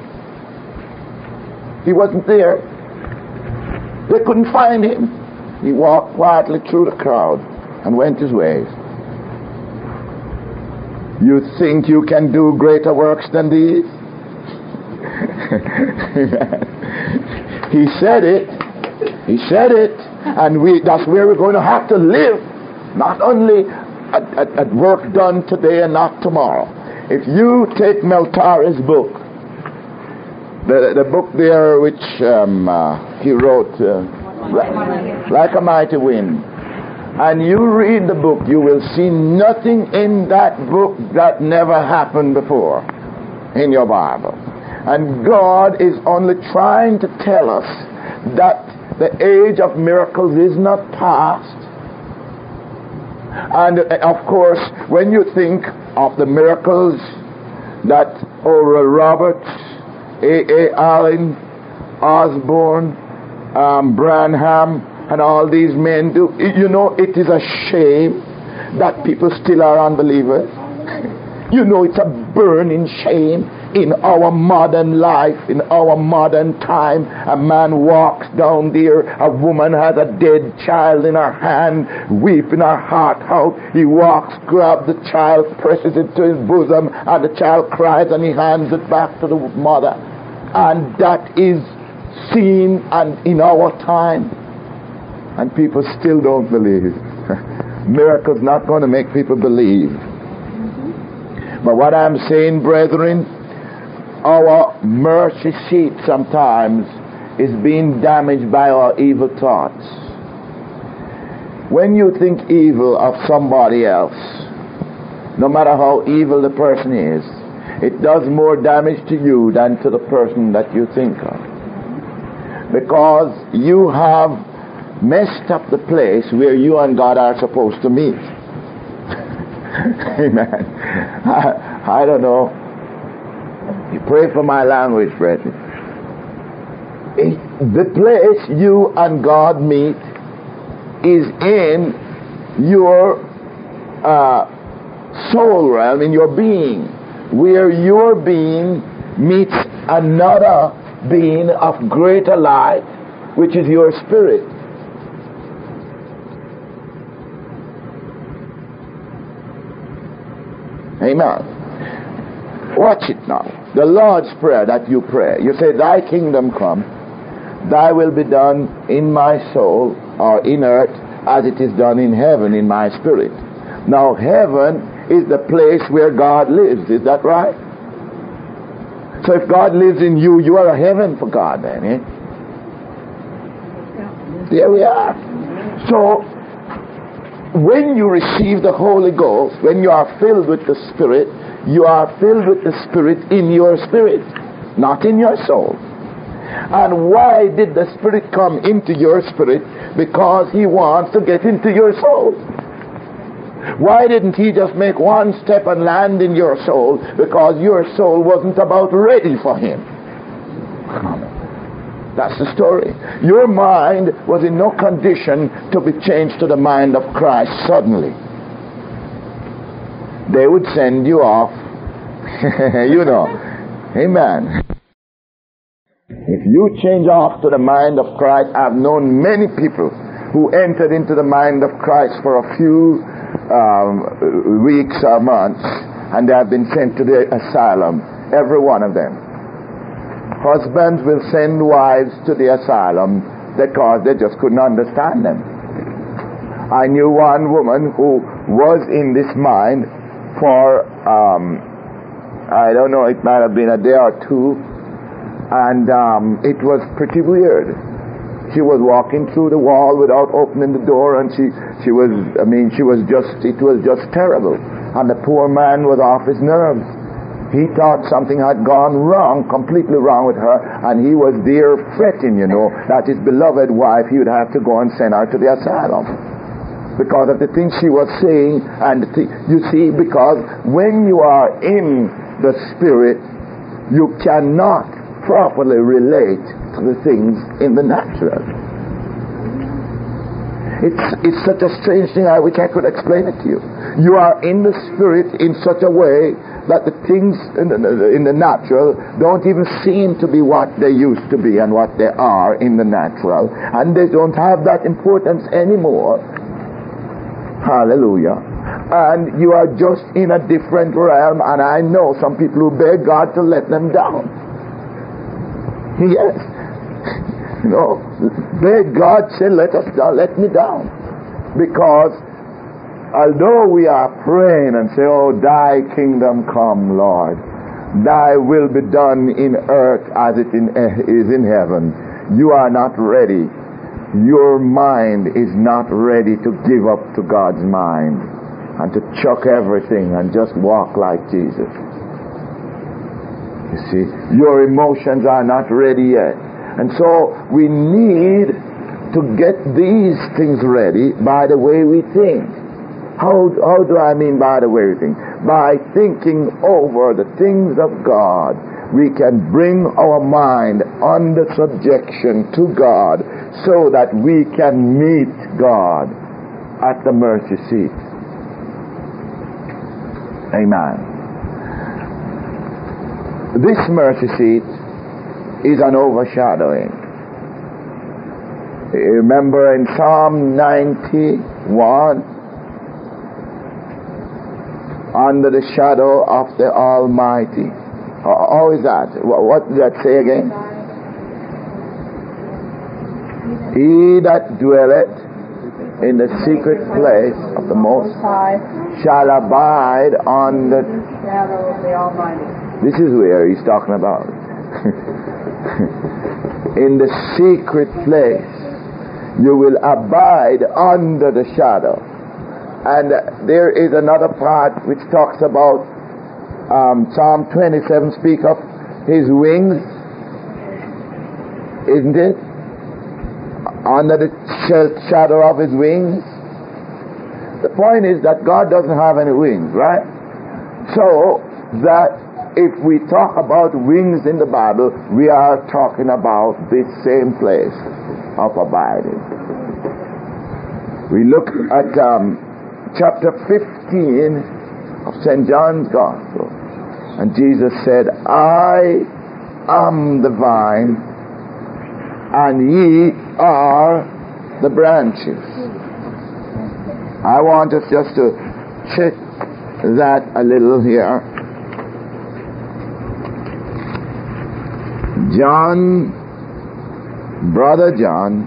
he wasn't there. They couldn't find him. He walked quietly through the crowd and went his ways. You think you can do greater works than these? He said it. He said it, and we that's where we're going to have to live, not only at, at, at work done today and not tomorrow. If you take Meltari's book, the, the book there which um, uh, he wrote, uh, Like a Mighty Wind, and you read the book, you will see nothing in that book that never happened before in your Bible. And God is only trying to tell us that the age of miracles is not past. And of course, when you think of the miracles that Oral Roberts, A A Allen, Osborne, um, Branham, and all these men do, you know, it is a shame that people still are unbelievers. You know, it's a burning shame in our modern life, in our modern time. A man walks down there, a woman has a dead child in her hand, weeping her heart out. He walks, grabs the child, presses it to his bosom, and the child cries, and he hands it back to the mother. And that is seen and in our time. And people still don't believe. Miracles not going to make people believe. But what I'm saying, brethren, our mercy seat sometimes is being damaged by our evil thoughts. When you think evil of somebody else, no matter how evil the person is, it does more damage to you than to the person that you think of. Because you have messed up the place where you and God are supposed to meet. Amen. I, I don't know. You pray for my language, brethren. It, the place you and God meet is in your uh, soul realm, in your being, where your being meets another being of greater light, which is your spirit. Amen. Watch it now. The Lord's Prayer that you pray. You say, Thy kingdom come, Thy will be done in my soul or in earth as it is done in heaven in my spirit. Now heaven is the place where God lives. Is that right? So if God lives in you, you are a heaven for God then, eh? There we are. So when you receive the Holy Ghost, when you are filled with the Spirit, you are filled with the Spirit in your spirit, not in your soul. And why did the Spirit come into your spirit? Because He wants to get into your soul. Why didn't He just make one step and land in your soul? Because your soul wasn't about ready for Him. That's the story. Your mind was in no condition to be changed to the mind of Christ suddenly. They would send you off. You know. Amen. If you change off to the mind of Christ, I've known many people who entered into the mind of Christ for a few um, weeks or months, and they have been sent to the asylum. Every one of them. Husbands will send wives to the asylum because they just couldn't understand them. I knew one woman who was in this mind for, um, I don't know, it might have been a day or two, and um, it was pretty weird. She was walking through the wall without opening the door, and she, she was, I mean, she was just, it was just terrible. And the poor man was off his nerves. He thought something had gone wrong, completely wrong with her, and he was there fretting, you know, that his beloved wife, he would have to go and send her to the asylum. Because of the things she was saying, and th- you see, because when you are in the Spirit, you cannot properly relate to the things in the natural. It's, it's such a strange thing, I wish I could explain it to you. You are in the Spirit in such a way that the things in the, in the natural don't even seem to be what they used to be and what they are in the natural. And they don't have that importance anymore. Hallelujah. And you are just in a different realm, and I know some people who beg God to let them down. Yes. You know, beg God, say, let us down, let me down. Because although we are praying and say, oh, thy kingdom come, Lord, thy will be done in earth as it in, is in heaven, you are not ready. Your mind is not ready to give up to God's mind and to chuck everything and just walk like Jesus. You see, your emotions are not ready yet. And so we need to get these things ready by the way we think. How, how do I mean by the way we think? By thinking over the things of God, we can bring our mind under subjection to God so that we can meet God at the mercy seat. Amen. This mercy seat is an overshadowing. Remember in Psalm ninety-one, under the shadow of the Almighty. How is that? What did that say again? He that dwelleth in the secret place of the Most High shall abide on the shadow of the Almighty. This is where he's talking about. In the secret place you will abide under the shadow. And there is another part which talks about um, Psalm twenty-seven speak of his wings, isn't it? Under the shadow of his wings. The point is that God doesn't have any wings, right? So that if we talk about wings in the Bible, we are talking about this same place of abiding. We look at um, chapter fifteen of Saint John's Gospel, and Jesus said, I am the vine, and ye are the branches. I want us just to check that a little here. John, Brother John,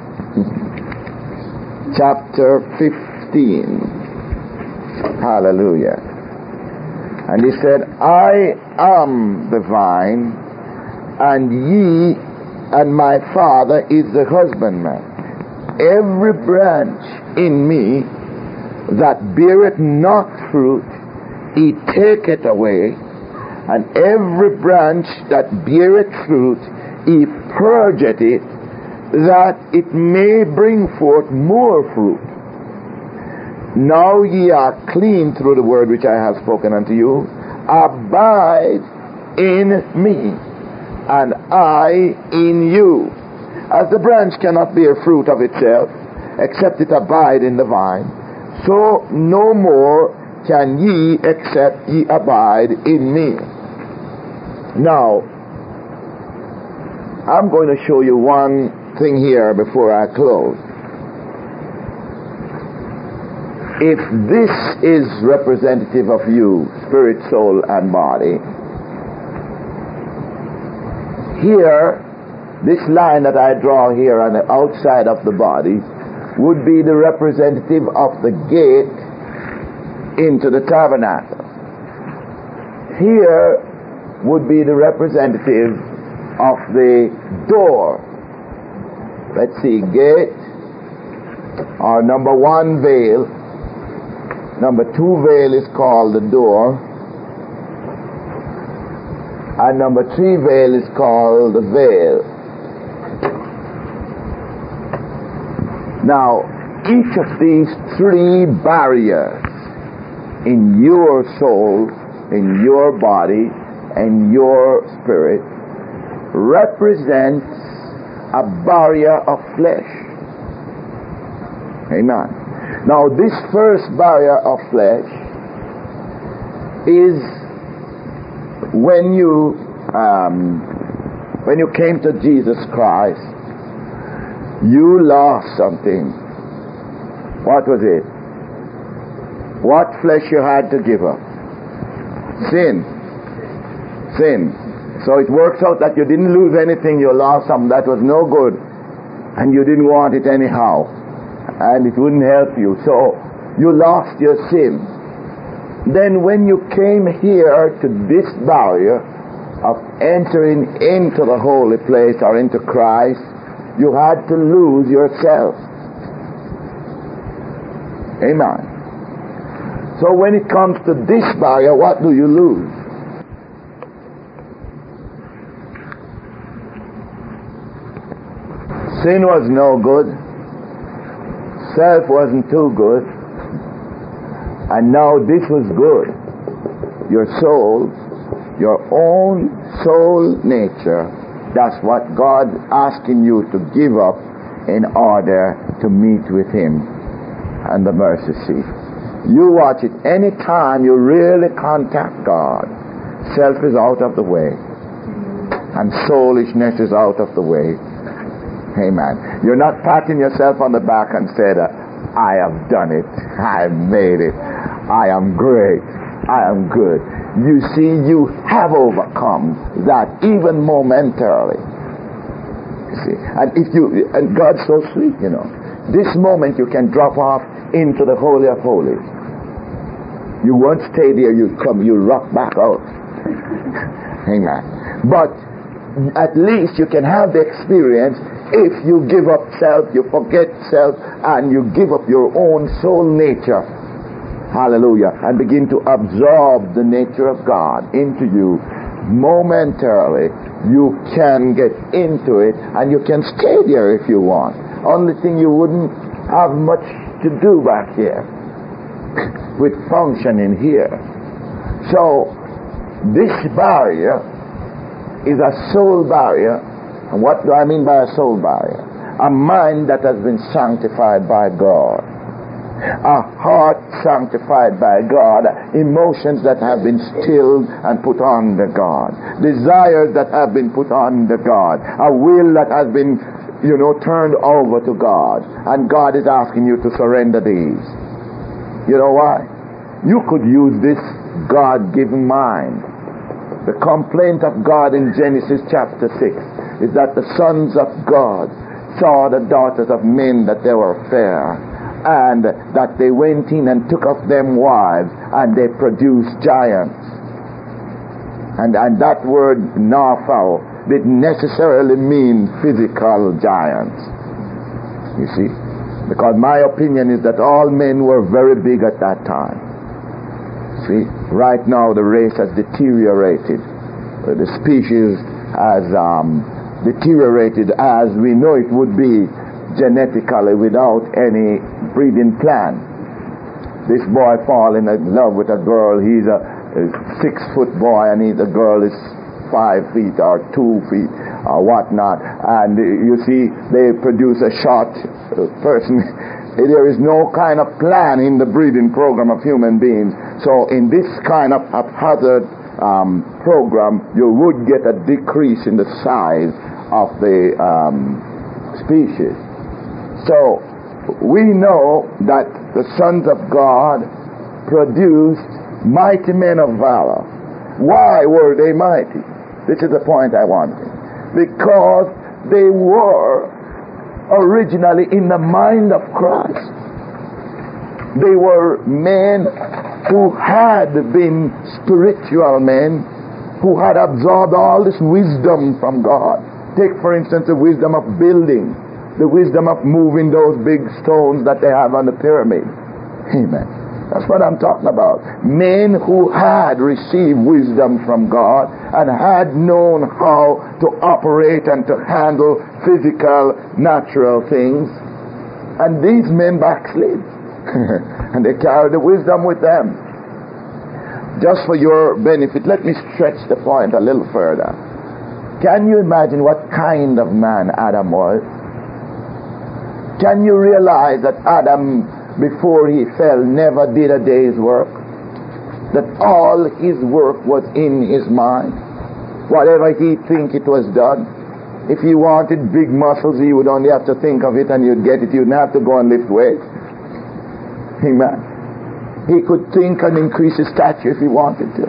chapter fifteen. Hallelujah. And he said, I am the vine, and ye and my Father is the husbandman. Every branch in me that beareth not fruit, he taketh away, and every branch that beareth fruit, he purgeth it, that it may bring forth more fruit. Now ye are clean through the word which I have spoken unto you. Abide in me, and I in you. As the branch cannot bear fruit of itself, except it abide in the vine, so no more can ye except ye abide in me. Now, I'm going to show you one thing here before I close. If this is representative of you, spirit, soul, and body, here, this line that I draw here on the outside of the body would be the representative of the gate into the tabernacle. Here would be the representative of the door. Let's see, gate, or number one, veil. Number two veil is called the door. And number three veil is called the veil. Now, each of these three barriers in your soul, in your body, and your spirit represents a barrier of flesh. Amen. Now, this first barrier of flesh is when you um, when you came to Jesus Christ, you lost something. What was it? What flesh you had to give up? Sin. Sin. So it works out that you didn't lose anything, you lost something that was no good. and you didn't want it anyhow, and it wouldn't help you, so you lost your sin. Then when you came here to this barrier of entering into the holy place or into Christ, you had to lose yourself. Amen. So when it comes to this barrier, what do you lose? Sin was no good. Self wasn't too good. And now this was good. Your soul, your own soul nature, that's what God asking you to give up in order to meet with Him and the mercy seat. You watch it any time you really contact God. Self is out of the way. And soulishness is out of the way. Amen. You're not patting yourself on the back and said, I have done it. I made it. I am great. I am good. You see, you have overcome that even momentarily. You see, and if you, and God's so sweet, you know. This moment you can drop off into the Holy of Holies. You won't stay there. You come. You rock back out. Amen. But at least you can have the experience. If you give up self, you forget self, and you give up your own soul nature, hallelujah, and begin to absorb the nature of God into you momentarily, you can get into it, and you can stay there if you want. Only thing, you wouldn't have much to do back here with functioning here. So this barrier is a soul barrier. And what do I mean by a soul barrier? A mind that has been sanctified by God. A heart sanctified by God. Emotions that have been stilled and put under God. Desires that have been put under God. A will that has been, you know, turned over to God. And God is asking you to surrender these. You know why? You could use this God-given mind. The complaint of God in Genesis chapter six is that the sons of God saw the daughters of men that they were fair, and that they went in and took of them wives, and they produced giants. And, and that word Naphal didn't necessarily mean physical giants. You see? Because my opinion is that all men were very big at that time. See? Right now the race has deteriorated. The species has um, deteriorated as we know it would be genetically without any breeding plan. This boy fall in love with a girl. He's a, a six foot boy, and he, the girl is five feet or two feet or whatnot. And you see, they produce a short person. There is no kind of plan in the breeding program of human beings. So in this kind of haphazard um, program, you would get a decrease in the size of the um, species. So we know that the sons of God produced mighty men of valor. Why were they mighty? This is the point I wanted. Because they were originally in the mind of Christ. They were men who had been spiritual men, who had absorbed all this wisdom from God. Take, for instance, the wisdom of building, the wisdom of moving those big stones that they have on the pyramid. Amen. That's what I'm talking about. Men who had received wisdom from God and had known how to operate and to handle physical, natural things. And these men backslid. And they carried the wisdom with them. Just for your benefit, let me stretch the point a little further. Can you imagine what kind of man Adam was? Can you realize that Adam, before he fell, never did a day's work? That all his work was in his mind? Whatever he think it was done. If he wanted big muscles, he would only have to think of it and you'd get it. You wouldn't have to go and lift weights. Amen. He could think and increase his stature if he wanted to.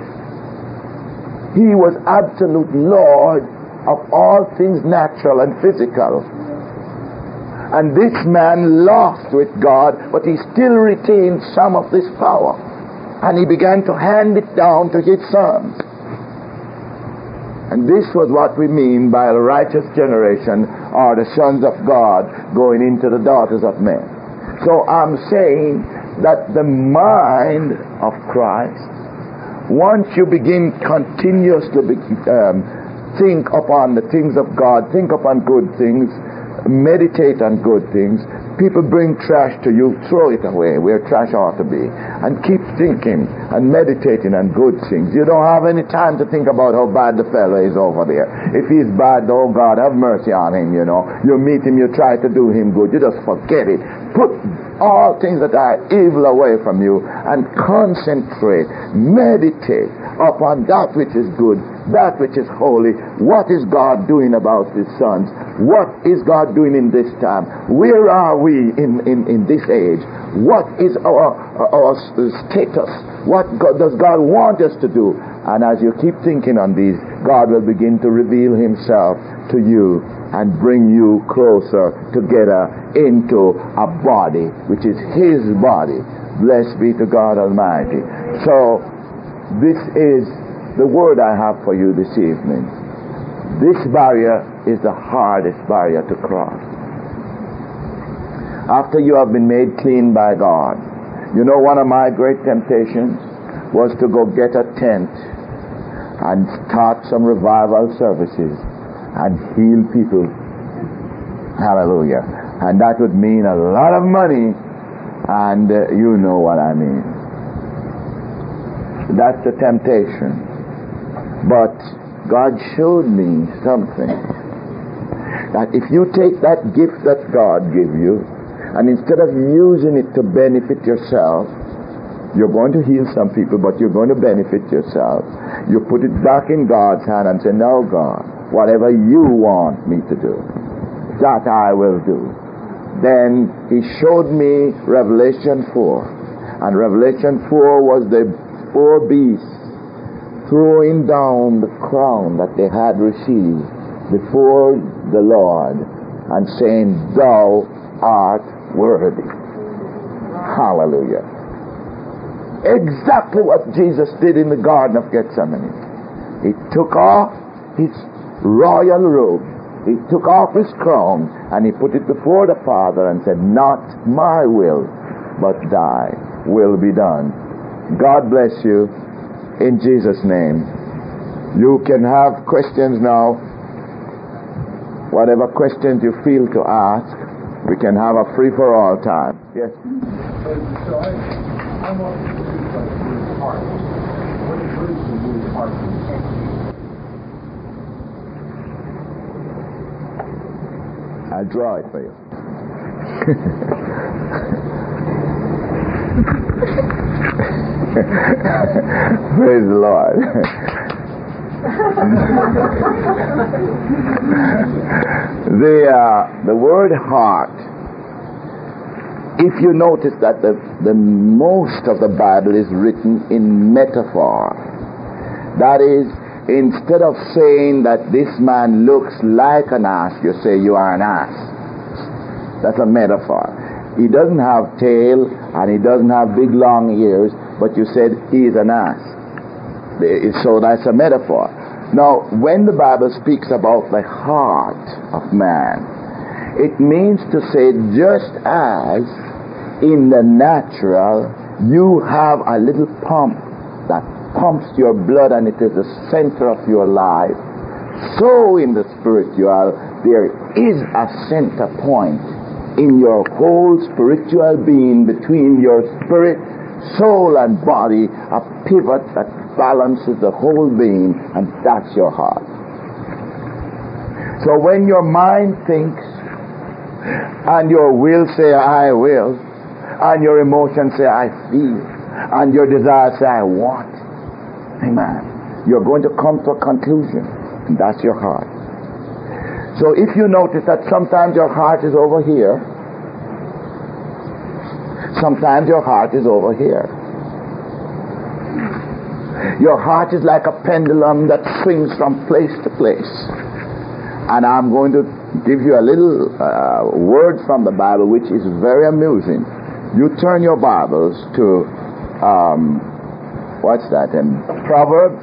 He was absolute Lord of all things natural and physical. And this man lost with God, but he still retained some of this power. And he began to hand it down to his sons. And this was what we mean by a righteous generation, or the sons of God going into the daughters of men. So I'm saying that the mind of Christ, once you begin continuously um, think upon the things of God, think upon good things, meditate on good things, people bring trash to you, throw it away where trash ought to be, and keep thinking and meditating on good things. You don't have any time to think about how bad the fellow is over there. If he's bad, oh God, have mercy on him, you know. You meet him, you try to do him good, you just forget it. Put all things that are evil away from you and concentrate, meditate upon that which is good, that which is holy. What is God doing about his sons? What is God doing in this time? Where are we in, in, in this age? What is our, our status? What God, does God want us to do? And as you keep thinking on these, God will begin to reveal himself to you and bring you closer together into a body which is his body. Blessed be to God Almighty. So this is the word I have for you this evening. This barrier is the hardest barrier to cross. After you have been made clean by God, you know, one of my great temptations was to go get a tent and start some revival services and heal people. Hallelujah. And that would mean a lot of money, and uh, you know what I mean. That's the temptation. But God showed me something. That if you take that gift that God gave you, and instead of using it to benefit yourself, you're going to heal some people, but you're going to benefit yourself. You put it back in God's hand and say, no, God, whatever you want me to do, that I will do. Then he showed me Revelation four. And Revelation four was the four beasts throwing down the crown that they had received before the Lord and saying, thou art worthy. Hallelujah. Exactly what Jesus did in the Garden of Gethsemane. He took off his royal robe, he took off his crown, and he put it before the Father and said, not my will, but thy will be done. God bless you. In Jesus' name. You can have questions now. Whatever questions you feel to ask, we can have a free-for-all time. Yes? So I, I want to do like move heart. What is the move heart? I'll draw it for you. Praise the Lord. the uh, the word heart, if you notice that the, the most of the Bible is written in metaphor. That is, instead of saying that this man looks like an ass, you say you are an ass. That's a metaphor. He doesn't have tail and he doesn't have big long ears, but you said he is an ass. So that's a metaphor. Now, when the Bible speaks about the heart of man, it means to say, just as in the natural you have a little pump that pumps your blood and it is the center of your life, so in the spiritual there is a center point in your whole spiritual being, between your spirit, soul and body, a pivot that balances the whole being, and that's your heart. So when your mind thinks and your will say I will, and your emotions say I feel, and your desire say I want, amen, you're going to come to a conclusion, and that's your heart. So if you notice that sometimes your heart is over here, sometimes your heart is over here. Your heart is like a pendulum that swings from place to place. And I'm going to give you a little uh, word from the Bible which is very amusing. You turn your Bibles to, um, what's that, in Proverbs?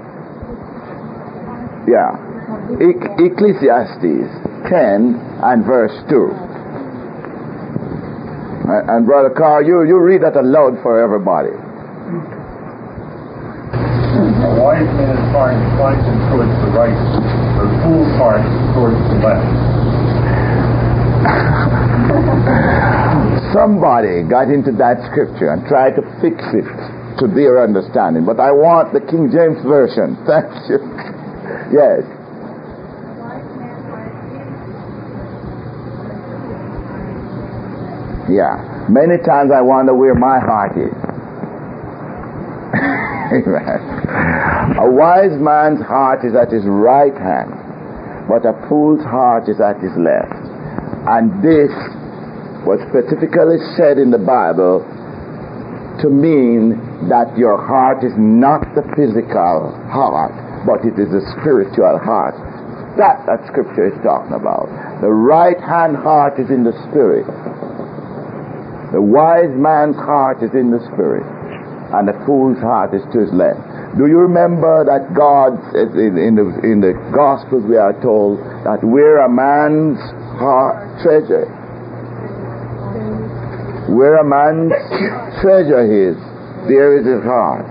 Yeah. E- Ecclesiastes ten and verse two. And, and Brother Carl, you, you read that aloud for everybody. A wise man's heart inclines towards the right, but a fool's heart towards the left. Somebody got into that scripture and tried to fix it to their understanding, but I want the King James Version. Thank you. Yes. Yeah. Many times I wonder where my heart is. A wise man's heart is at his right hand, but a fool's heart is at his left. And this was specifically said in the Bible to mean that your heart is not the physical heart, but it is the spiritual heart. That that scripture is talking about. The right hand heart is in the spirit. The wise man's heart is in the spirit, and the fool's heart is to his left. Do you remember that God, in, in, the, in the Gospels we are told that where a man's heart treasure, where a man's treasure is, there is his heart.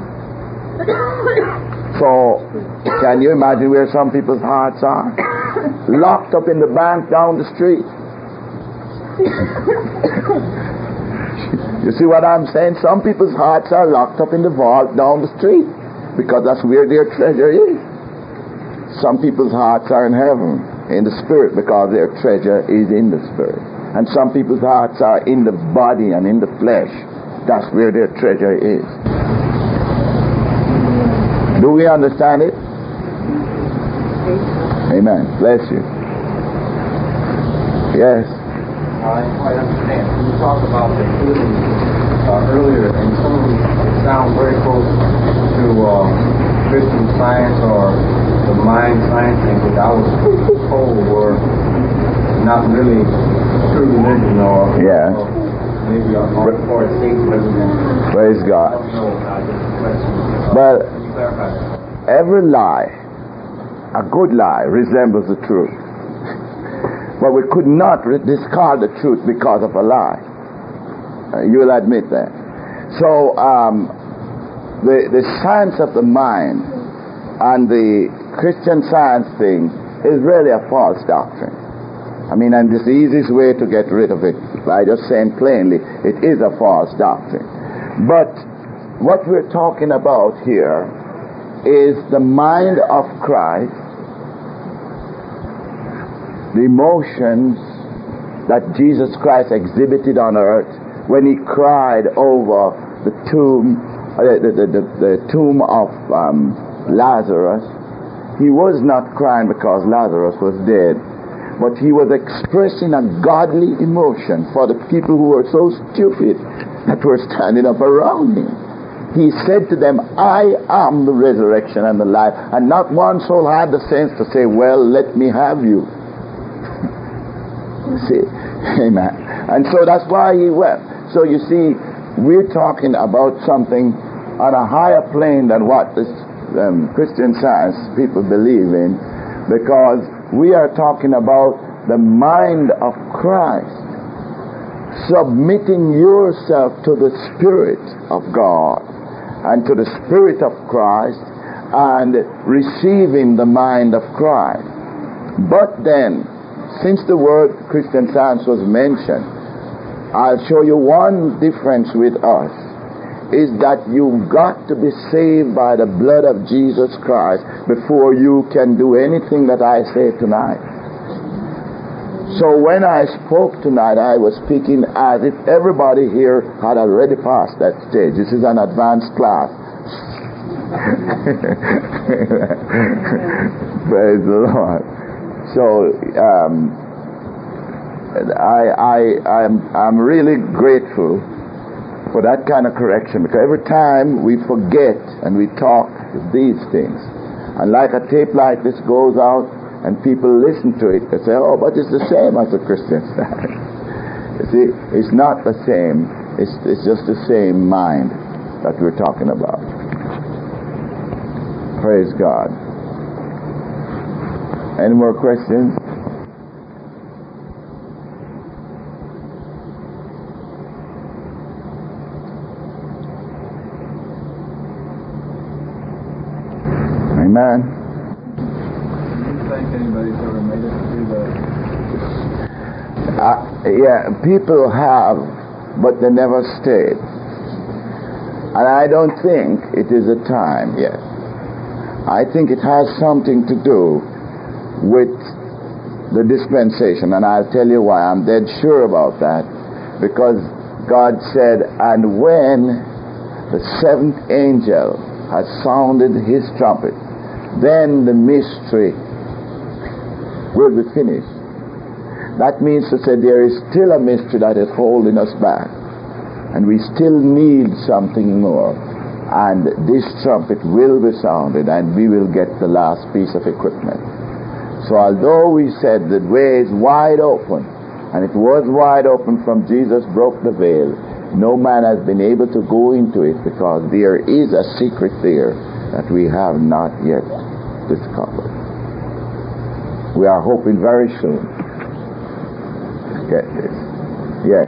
So, can you imagine where some people's hearts are? Locked up in the bank down the street. You see what I'm saying? Some people's hearts are locked up in the vault down the street because that's where their treasure is. Some people's hearts are in heaven, in the spirit, because their treasure is in the spirit. And some people's hearts are in the body and in the flesh. That's where their treasure is. Do we understand it? Amen. Bless you. Yes. I quite understand. You talked about the healing uh, earlier, and some of them sound very close to uh, Christian Science or the mind science thing, which I was told were not really true religion, or, yeah. or maybe a or Satan religion. Praise God. I don't know. I just question. But Can you clarify that? every lie, a good lie, resembles the truth. But we could not discard the truth because of a lie. Uh, you will admit that. So, um, the, the science of the mind and the Christian Science thing is really a false doctrine. I mean, and it's the easiest way to get rid of it by just saying plainly, it is a false doctrine. But what we're talking about here is the mind of Christ, the emotions that Jesus Christ exhibited on earth when he cried over the tomb, uh, the, the, the, the tomb of um, Lazarus. He was not crying because Lazarus was dead, but he was expressing a godly emotion for the people who were so stupid that were standing up around him. He said to them, I am the resurrection and the life. And not one soul had the sense to say, well, let me have you. See, amen. And so that's why he wept. So you see, we're talking about something on a higher plane than what this um, Christian Science people believe in, because we are talking about the mind of Christ, submitting yourself to the Spirit of God and to the Spirit of Christ and receiving the mind of Christ. But then, since the word Christian Science was mentioned, I'll show you one difference with us, is that you've got to be saved by the blood of Jesus Christ before you can do anything that I say tonight. So when I spoke tonight, I was speaking as if everybody here had already passed that stage. This is an advanced class. Praise the Lord. So um, I, I, I'm, I'm really grateful for that kind of correction, because every time we forget and we talk these things, and like a tape like this goes out, And people listen to it and say, oh, but it's the same as the Christian standard. You see, it's not the same. It's, it's just the same mind that we're talking about. Praise God. Any more questions? Amen. Think anybody's ever made it through the... Uh, yeah, people have, but they never stayed. And I don't think it is a time yet. I think it has something to do with the dispensation, and I'll tell you why. I'm dead sure about that, because God said, and when the seventh angel has sounded his trumpet, then the mystery will be finished. That means to say there is still a mystery that is holding us back, and we still need something more, and this trumpet will be sounded and we will get the last piece of equipment. So although we said the way is wide open, and it was wide open from Jesus broke the veil, no man has been able to go into it, because there is a secret there that we have not yet discovered. We are hoping very soon to get this. Yes.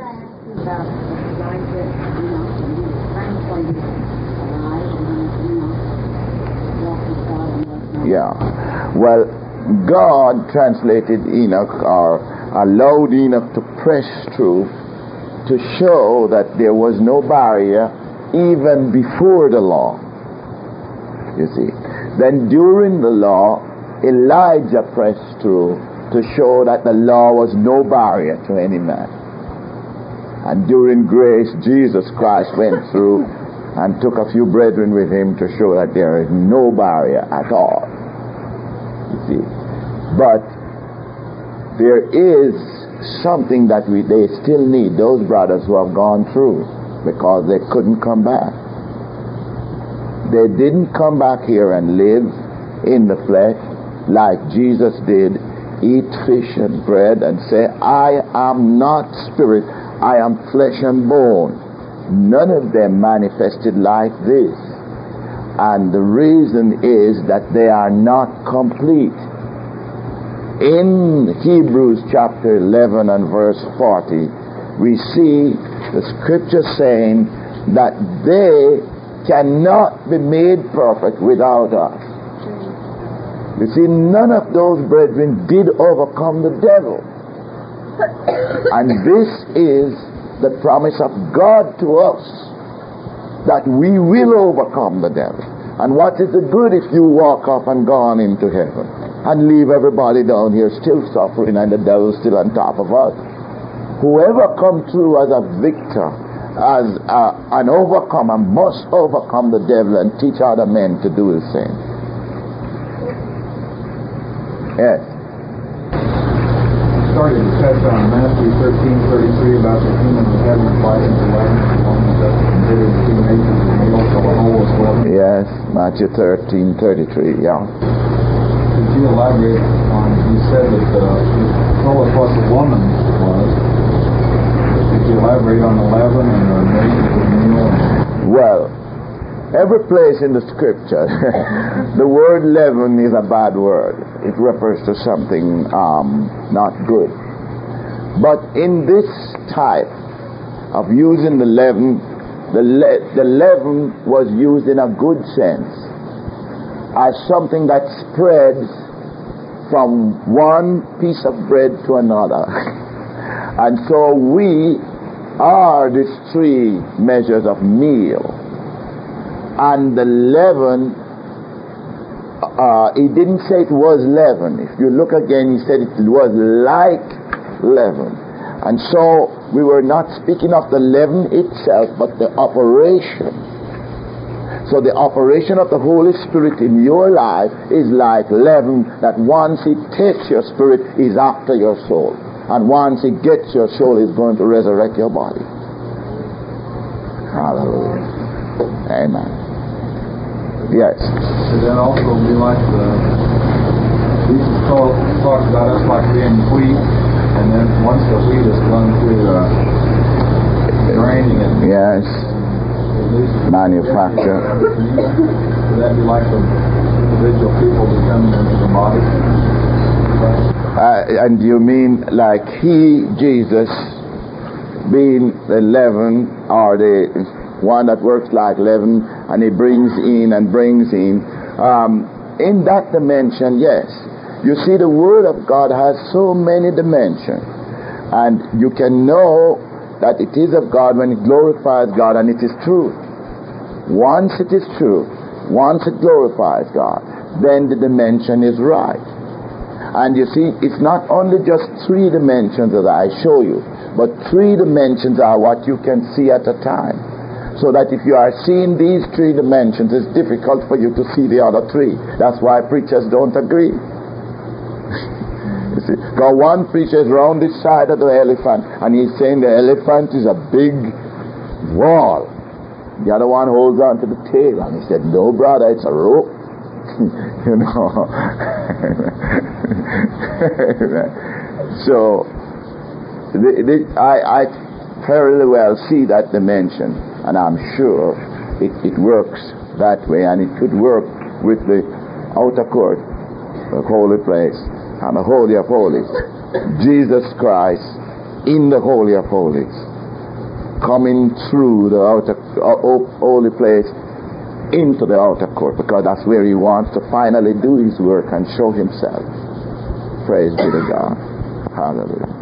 Yeah. Well, God translated Enoch, or allowed Enoch to press through, to show that there was no barrier even before the law. You see. Then during the law, Elijah pressed through to show that the law was no barrier to any man. And during grace, Jesus Christ went through and took a few brethren with him to show that there is no barrier at all. You see. But there is something that we they still need, those brothers who have gone through, because they couldn't come back. They didn't come back here and live in the flesh like Jesus did, eat fish and bread and say, I am not spirit, I am flesh and bone. None of them manifested like this. And the reason is that they are not complete. In Hebrews chapter eleven and verse forty, we see the scripture saying that they cannot be made perfect without us. You see, none of those brethren did overcome the devil. And this is the promise of God to us, that we will overcome the devil. And what is the good if you walk up and gone into heaven and leave everybody down here still suffering and the devil still on top of us? Whoever comes through as a victor, as a, an overcomer, must overcome the devil and teach other men to do the same. Yes. Started to touch on Matthew thirteen thirty-three about the kingdom of heaven divided into eleven, one that considered the two natures of the meal, so the whole was well. Yes, Matthew thirteen thirty-three, yeah. Could you elaborate on, you said that uh, you told us what the woman was. Could you elaborate on eleven and the natures of the meal? Well, every place in the scripture, the word leaven is a bad word. It refers to something um, not good. But in this type of using the leaven, the, le- the leaven was used in a good sense, as something that spreads from one piece of bread to another. And so we are these three measures of meal. And the leaven, uh, he didn't say it was leaven. If you look again, he said it was like leaven. And so we were not speaking of the leaven itself, but the operation. So the operation of the Holy Spirit in your life is like leaven, that once it takes your spirit, is after your soul. And once it gets your soul, it's going to resurrect your body. Hallelujah. Amen. Yes. Should that also be like the Jesus talk, talks about us like being wheat, and then once the wheat is done through uh, grinding it, Yes. releases Manufacture. would that be like the individual people becoming into the body? Uh, and you mean like he, Jesus, being the leaven, or the one that works like leaven, and he brings in and brings in. Um, in that dimension, yes. You see, the Word of God has so many dimensions. And you can know that it is of God when it glorifies God and it is true. Once it is true, once it glorifies God, then the dimension is right. And you see, it's not only just three dimensions that I show you, but three dimensions are what you can see at a time. So that if you are seeing these three dimensions, it's difficult for you to see the other three. That's why preachers don't agree. You see, because one preacher is round this side of the elephant, and he's saying the elephant is a big wall. The other one holds on to the tail, and he said, "No, brother, it's a rope." You know. So the, the, I, I fairly well see that dimension, and I'm sure it, it works that way, and it could work with the outer court, the holy place, and the Holy of Holies. Jesus Christ in the Holy of Holies, coming through the outer uh, holy place into the outer court, because that's where he wants to finally do his work and show himself. Praise be to God. Hallelujah.